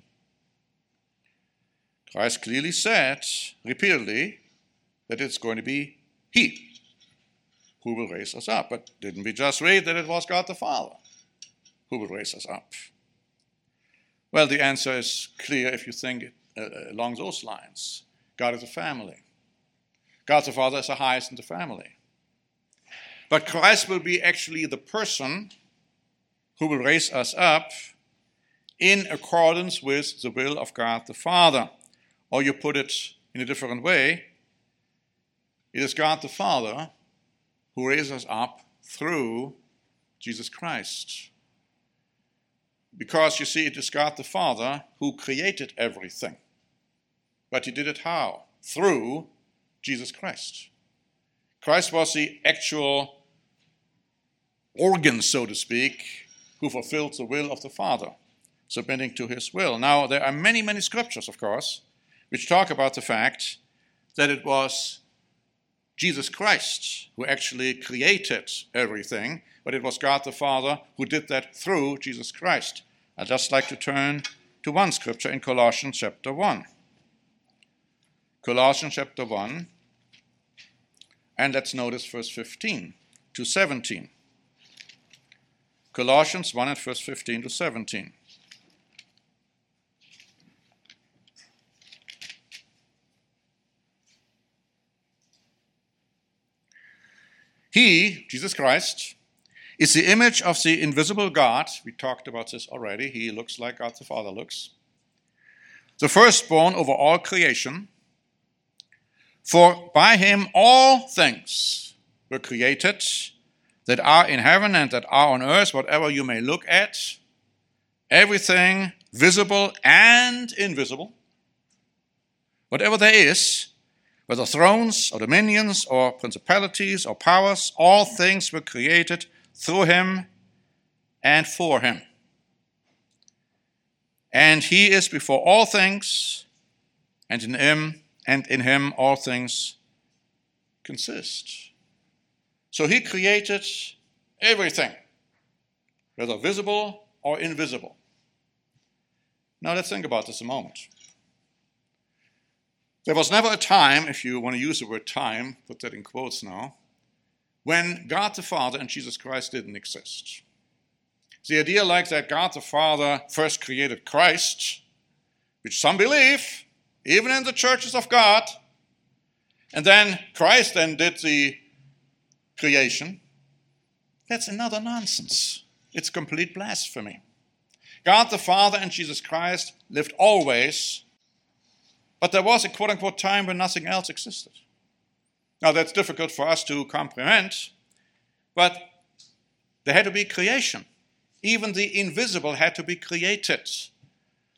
Christ clearly said, repeatedly, that it's going to be He who will raise us up. But didn't we just read that it was God the Father who will raise us up? Well, the answer is clear if you think along those lines. God is a family. God the Father is the highest in the family. But Christ will be actually the person who will raise us up in accordance with the will of God the Father. Or you put it in a different way, it is God the Father who raises us up through Jesus Christ. Because you see, it is God the Father who created everything. But he did it how? Through Jesus Christ. Christ was the actual organ, so to speak, who fulfilled the will of the Father, submitting to his will. Now, there are many, many scriptures, of course, which talk about the fact that it was Jesus Christ who actually created everything, but it was God the Father who did that through Jesus Christ. I'd just like to turn to one scripture in Colossians chapter 1. Colossians chapter 1, and let's notice verse 15 to 17. Colossians 1 and verse 15 to 17. He, Jesus Christ, is the image of the invisible God. We talked about this already. He looks like God the Father looks. The firstborn over all creation. For by him all things were created that are in heaven and that are on earth, whatever you may look at, everything visible and invisible, whatever there is, whether thrones or dominions or principalities or powers, all things were created through him and for him. And he is before all things, and in him all things consist. So he created everything, whether visible or invisible. Now let's think about this a moment. There was never a time, if you want to use the word time, put that in quotes now, when God the Father and Jesus Christ didn't exist. The idea like that God the Father first created Christ, which some believe, even in the churches of God, and then Christ then did the creation, that's another nonsense. It's complete blasphemy. God the Father and Jesus Christ lived always, but there was a quote-unquote time when nothing else existed. Now that's difficult for us to comprehend, but there had to be creation. Even the invisible had to be created.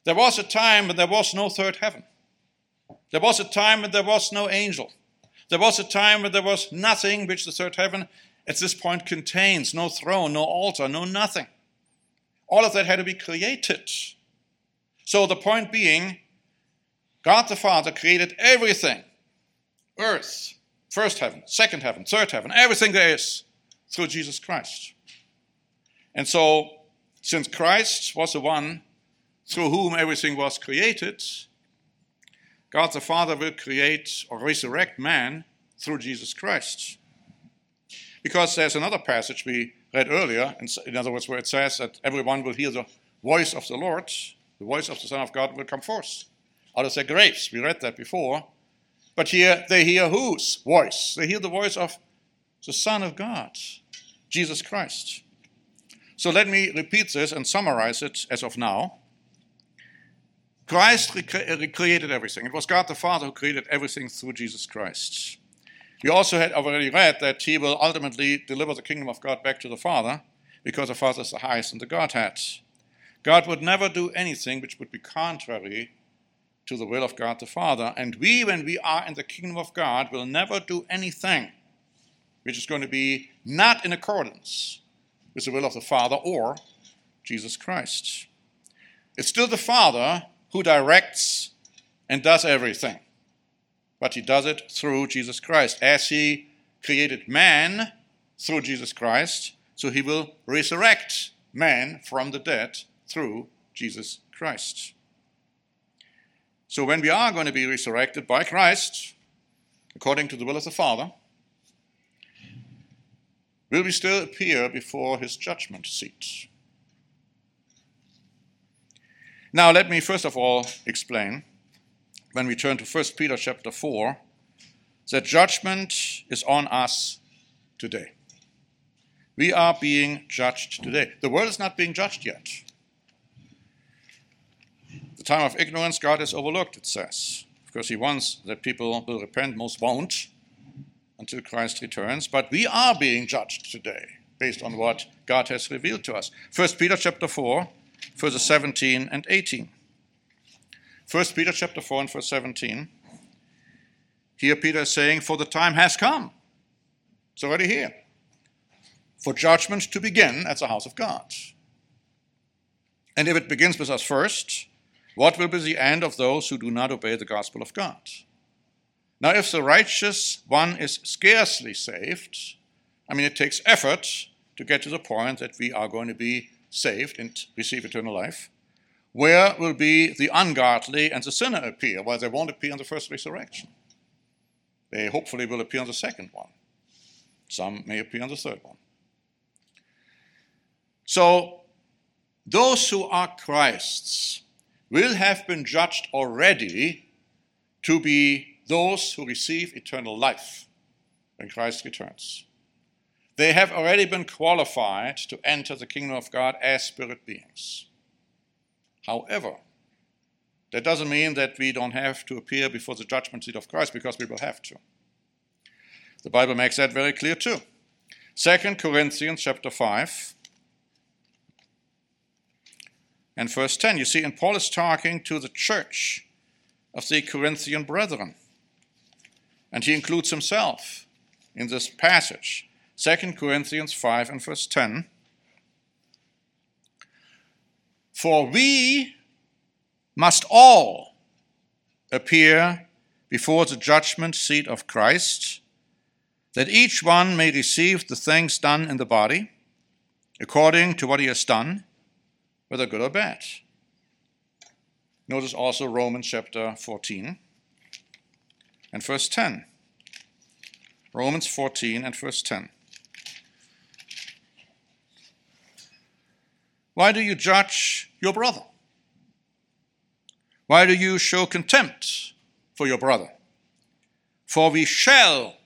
There was a time when there was no third heaven. There was a time when there was no angel. There was a time when there was nothing which the third heaven at this point contains. No throne, no altar, no nothing. All of that had to be created. So the point being, God the Father created everything. Earth, first heaven, second heaven, third heaven, everything there is through Jesus Christ. And so, since Christ was the one through whom everything was created, God the Father will create or resurrect man through Jesus Christ. Because there's another passage we read earlier, in other words, where it says that everyone will hear the voice of the Lord, the voice of the Son of God will come forth out of their graves. We read that before. But here they hear whose voice? They hear the voice of the Son of God, Jesus Christ. So let me repeat this and summarize it as of now. Christ recreated everything. It was God the Father who created everything through Jesus Christ. We also had already read that he will ultimately deliver the kingdom of God back to the Father, because the Father is the highest in the Godhead. God would never do anything which would be contrary to the will of God the Father. And we, when we are in the kingdom of God, will never do anything which is going to be not in accordance with the will of the Father or Jesus Christ. It's still the Father who directs and does everything. But he does it through Jesus Christ. As he created man through Jesus Christ, so he will resurrect man from the dead through Jesus Christ. So when we are going to be resurrected by Christ, according to the will of the Father, will we still appear before his judgment seat? Now let me first of all explain, when we turn to 1 Peter chapter 4, that judgment is on us today. We are being judged today. The world is not being judged yet. The time of ignorance God has overlooked, it says, because he wants that people will repent. Most won't until Christ returns. But we are being judged today based on what God has revealed to us. 1 Peter chapter 4, verses 17 and 18. 1 Peter chapter 4 and verse 17. Here Peter is saying, for the time has come. It's already here. For judgment to begin at the house of God. And if it begins with us first, what will be the end of those who do not obey the gospel of God? Now, if the righteous one is scarcely saved, it takes effort to get to the point that we are going to be saved and receive eternal life. Where will be the ungodly and the sinner appear? Well, they won't appear in the first resurrection. They hopefully will appear in the second one. Some may appear in the third one. So, those who are Christ's will have been judged already to be those who receive eternal life when Christ returns. They have already been qualified to enter the kingdom of God as spirit beings. However, that doesn't mean that we don't have to appear before the judgment seat of Christ, because we will have to. The Bible makes that very clear too. 2 Corinthians chapter 5 and verse 10. You see, and Paul is talking to the church of the Corinthian brethren. And he includes himself in this passage. 2 Corinthians 5 and verse 10. For we must all appear before the judgment seat of Christ, that each one may receive the things done in the body, according to what he has done, whether good or bad. Notice also Romans chapter 14 and verse 10. Romans 14 and verse 10. Why do you judge your brother? Why do you show contempt for your brother? For we shall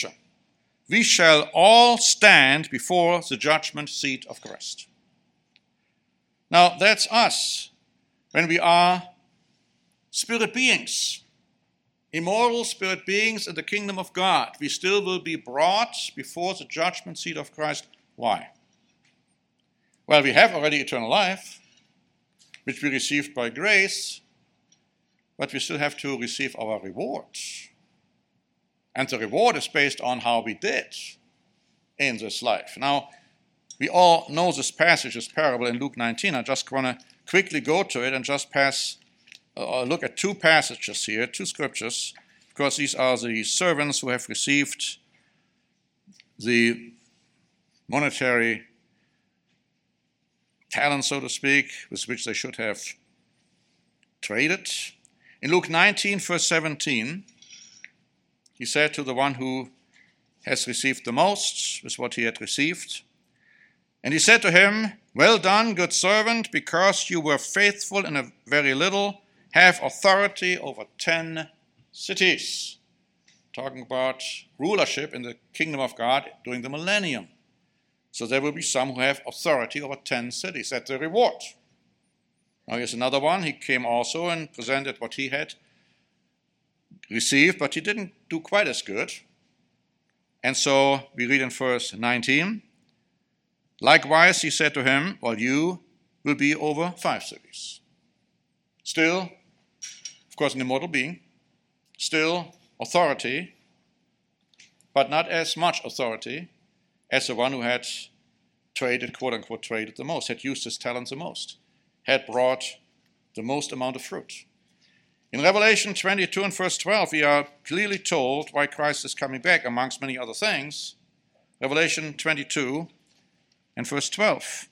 all stand before the judgment seat of Christ. Now, that's us when we are spirit beings, immortal spirit beings in the kingdom of God. We still will be brought before the judgment seat of Christ. Why? Well, we have already eternal life. which we received by grace, but we still have to receive our reward. And the reward is based on how we did in this life. Now, we all know this passage, this parable in Luke 19. I just want to quickly go to it and just look at two passages here, two scriptures, because these are the servants who have received the monetary talent, so to speak, with which they should have traded. In Luke 19, verse 17, he said to the one who has received the most with what he had received, and he said to him, "Well done, good servant, because you were faithful in a very little, have authority over 10 cities." Talking about rulership in the kingdom of God during the millennium. So there will be some who have authority over 10 cities. That's the reward. Now here's another one. He came also and presented what he had received, but he didn't do quite as good. And so we read in verse 19, "Likewise he said to him, well, you will be over 5 cities. Still, of course, an immortal being, still authority, but not as much authority as the one who had traded, quote-unquote, traded the most, had used his talents the most, had brought the most amount of fruit." In Revelation 22 and verse 12, we are clearly told why Christ is coming back, amongst many other things. Revelation 22 and verse 12.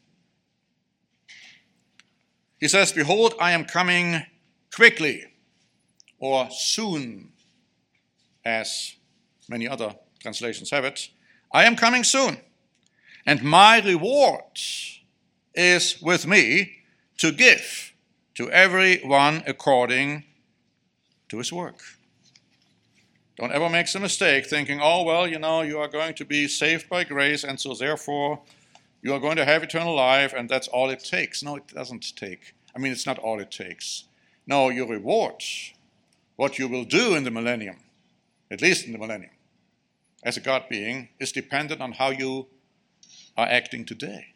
He says, "Behold, I am coming quickly," or soon, as many other translations have it. "I am coming soon, and my reward is with me to give to every one according to his work." Don't ever make the mistake thinking, oh, well, you are going to be saved by grace, and so therefore you are going to have eternal life, and that's all it takes. No, it doesn't take. It's not all it takes. No, your reward, what you will do in the millennium, at least in the millennium, as a God being, is dependent on how you are acting today.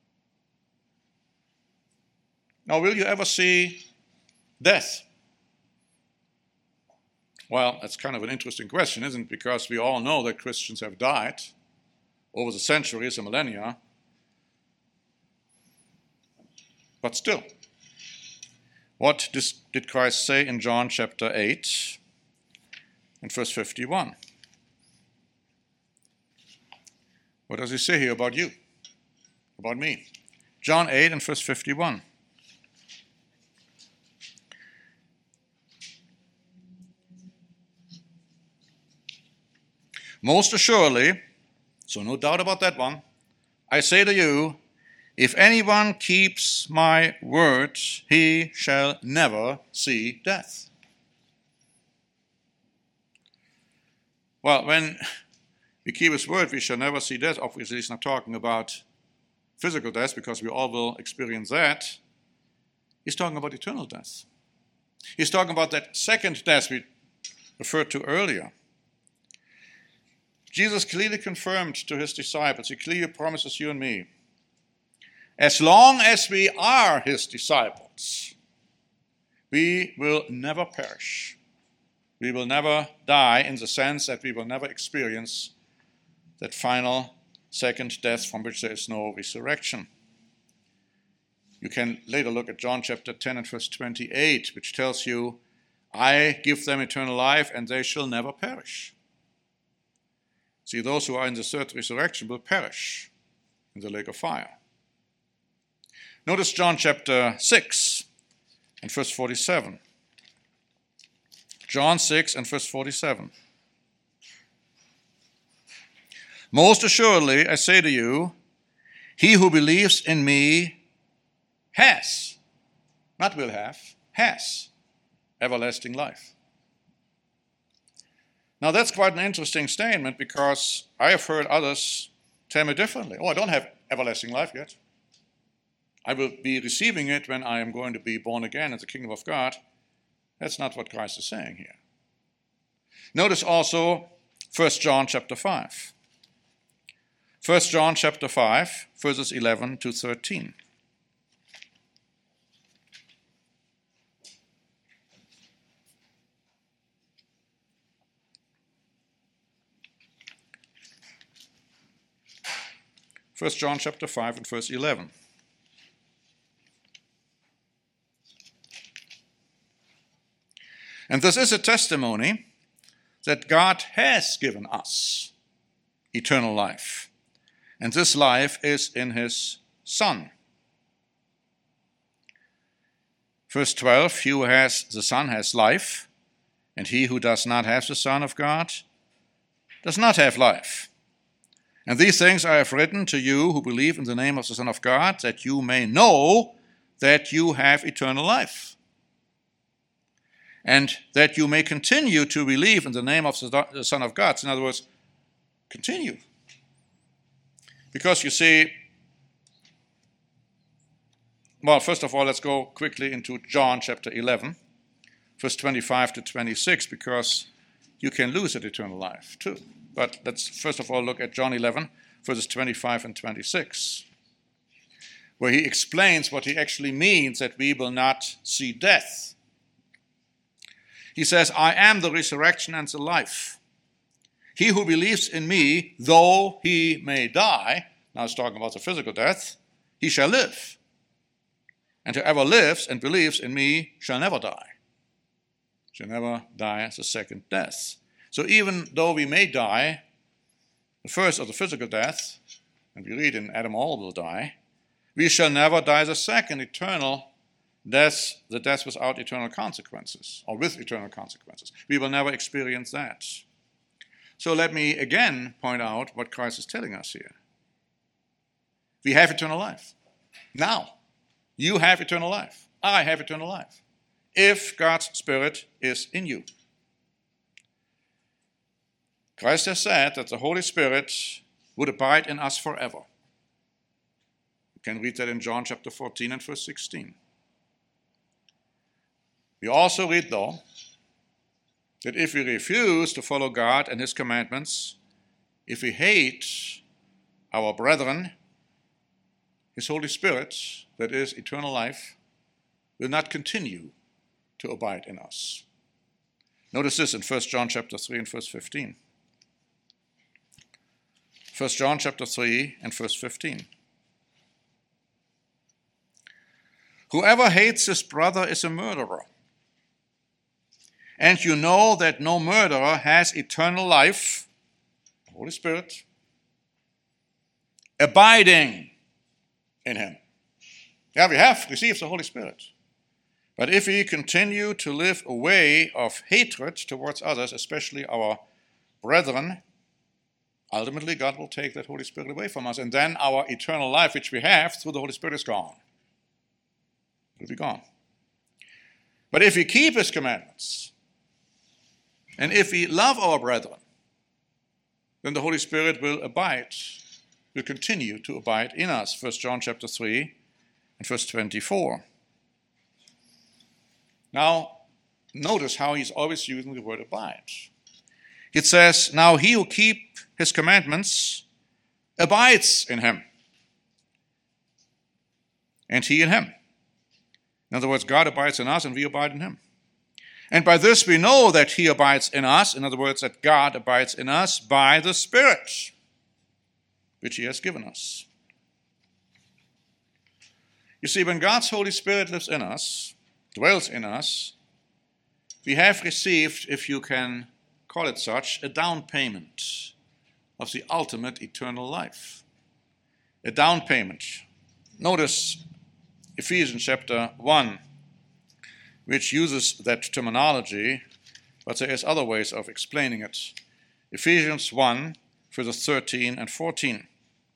Now, will you ever see death? Well, that's kind of an interesting question, isn't it? Because we all know that Christians have died over the centuries and millennia. But still, what did Christ say in John chapter 8 and verse 51? What does he say here about you, about me? John 8 and verse 51. "Most assuredly," so no doubt about that one, "I say to you, if anyone keeps my words, he shall never see death." Well, when we keep his word, we shall never see death. Obviously, he's not talking about physical death, because we all will experience that. He's talking about eternal death. He's talking about that second death we referred to earlier. Jesus clearly confirmed to his disciples, he clearly promises you and me, as long as we are his disciples, we will never perish. We will never die, in the sense that we will never experience that final second death from which there is no resurrection. You can later look at John chapter 10 and verse 28, which tells you, "I give them eternal life, and they shall never perish." See, those who are in the third resurrection will perish in the lake of fire. Notice John chapter 6 and verse 47. John 6 and verse 47. "Most assuredly, I say to you, he who believes in me has," not will have, has everlasting life. Now that's quite an interesting statement, because I have heard others tell me differently. Oh, I don't have everlasting life yet. I will be receiving it when I am going to be born again in the kingdom of God. That's not what Christ is saying here. Notice also 1 John chapter 5. 1 John chapter 5, verses 11 to 13. 1 John chapter 5 and verse 11. And this is a testimony that God has given us eternal life. And this life is in his Son. Verse 12, he who has the Son has life, and he who does not have the Son of God does not have life. And these things I have written to you who believe in the name of the Son of God, that you may know that you have eternal life, and that you may continue to believe in the name of the Son of God. In other words, continue. Because you see, well, first of all, let's go quickly into John chapter 11, verse 25 to 26, because you can lose that eternal life too. But let's first of all look at John 11, verses 25 and 26, where he explains what he actually means that we will not see death. He says, I am the resurrection and the life. He who believes in me, though he may die, now he's talking about the physical death, he shall live. And whoever lives and believes in me shall never die. Shall never die the second death. So even though we may die, the first of the physical death, and we read in Adam all will die, we shall never die the second eternal death, the death without eternal consequences, or with eternal consequences. We will never experience that. So let me again point out what Christ is telling us here. We have eternal life. Now, you have eternal life. I have eternal life. If God's Spirit is in you. Christ has said that the Holy Spirit would abide in us forever. You can read that in John chapter 14 and verse 16. We also read, though, that if we refuse to follow God and his commandments, if we hate our brethren, his Holy Spirit, that is eternal life, will not continue to abide in us. Notice this in 1 John chapter 3 and verse 15. 1 John chapter 3 and verse 15. Whoever hates his brother is a murderer. And you know that no murderer has eternal life, the Holy Spirit, abiding in him. Yeah, we have received the Holy Spirit. But if we continue to live a way of hatred towards others, especially our brethren, ultimately God will take that Holy Spirit away from us. And then our eternal life, which we have through the Holy Spirit, is gone. It will be gone. But if we keep his commandments, and if we love our brethren, then the Holy Spirit will abide, will continue to abide in us. 1 John chapter 3 and verse 24. Now, notice how he's always using the word abide. It says, now he who keep his commandments abides in him, and he in him. In other words, God abides in us and we abide in him. And by this we know that he abides in us, in other words, that God abides in us by the Spirit, which he has given us. You see, when God's Holy Spirit lives in us, dwells in us, we have received, if you can call it such, a down payment of the ultimate eternal life. A down payment. Notice Ephesians chapter 1, which uses that terminology, but there is other ways of explaining it. Ephesians 1, verses 13 and 14.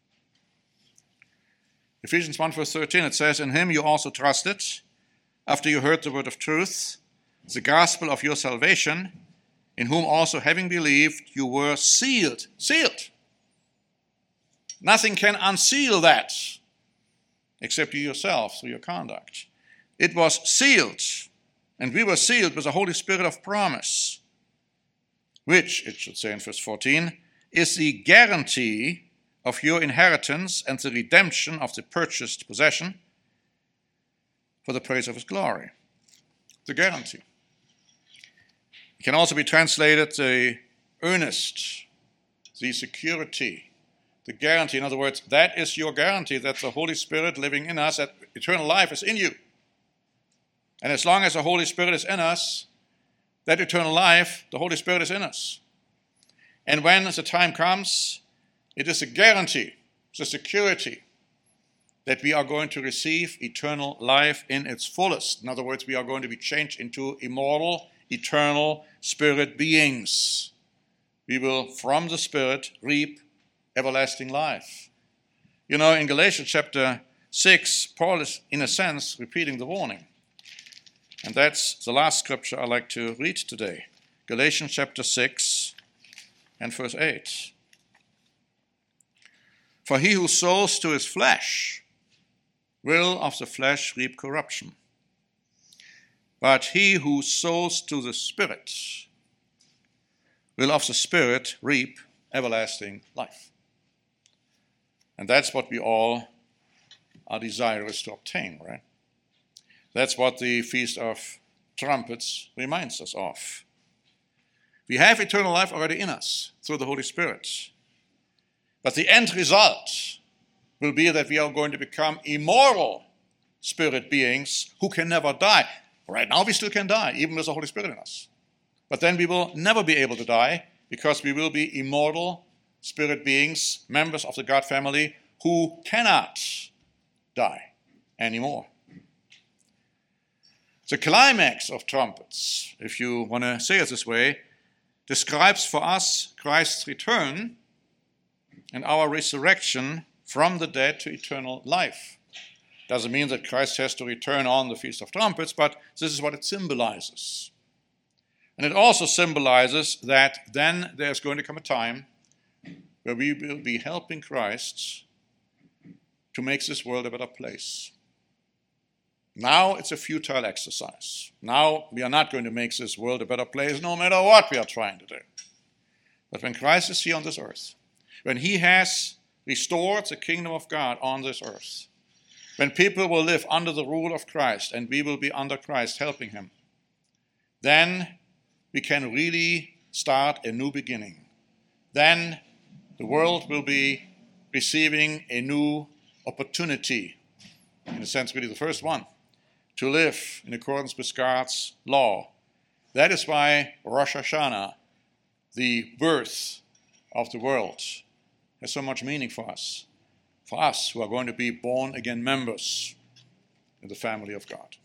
Ephesians 1, verse 13, it says, in him you also trusted, after you heard the word of truth, the gospel of your salvation, in whom also having believed, you were sealed. Sealed. Nothing can unseal that, except you yourself through your conduct. It was sealed, and we were sealed with the Holy Spirit of promise, which, it should say in verse 14, is the guarantee of your inheritance and the redemption of the purchased possession for the praise of his glory. The guarantee. It can also be translated the earnest, the security, the guarantee. In other words, that is your guarantee that the Holy Spirit living in us, that eternal life is in you. And as long as the Holy Spirit is in us, that eternal life, the Holy Spirit is in us. And when the time comes, it is a guarantee, it's a security that we are going to receive eternal life in its fullest. In other words, we are going to be changed into immortal, eternal spirit beings. We will, from the Spirit, reap everlasting life. You know, in Galatians chapter 6, Paul is, in a sense, repeating the warning. And that's the last scripture I'd like to read today. Galatians chapter 6 and verse 8. For he who sows to his flesh will of the flesh reap corruption. But he who sows to the Spirit will of the Spirit reap everlasting life. And that's what we all are desirous to obtain, right? That's what the Feast of Trumpets reminds us of. We have eternal life already in us through the Holy Spirit. But the end result will be that we are going to become immortal spirit beings who can never die. Right now we still can die, even with the Holy Spirit in us. But then we will never be able to die because we will be immortal spirit beings, members of the God family, who cannot die anymore. The climax of trumpets, if you want to say it this way, describes for us Christ's return and our resurrection from the dead to eternal life. Doesn't mean that Christ has to return on the Feast of Trumpets, but this is what it symbolizes. And it also symbolizes that then there's going to come a time where we will be helping Christ to make this world a better place. Now it's a futile exercise. Now we are not going to make this world a better place no matter what we are trying to do. But when Christ is here on this earth, when he has restored the kingdom of God on this earth, when people will live under the rule of Christ and we will be under Christ helping him, then we can really start a new beginning. Then the world will be receiving a new opportunity, in a sense really the first one, to live in accordance with God's law. That is why Rosh Hashanah, the birth of the world, has so much meaning for us who are going to be born again members in the family of God.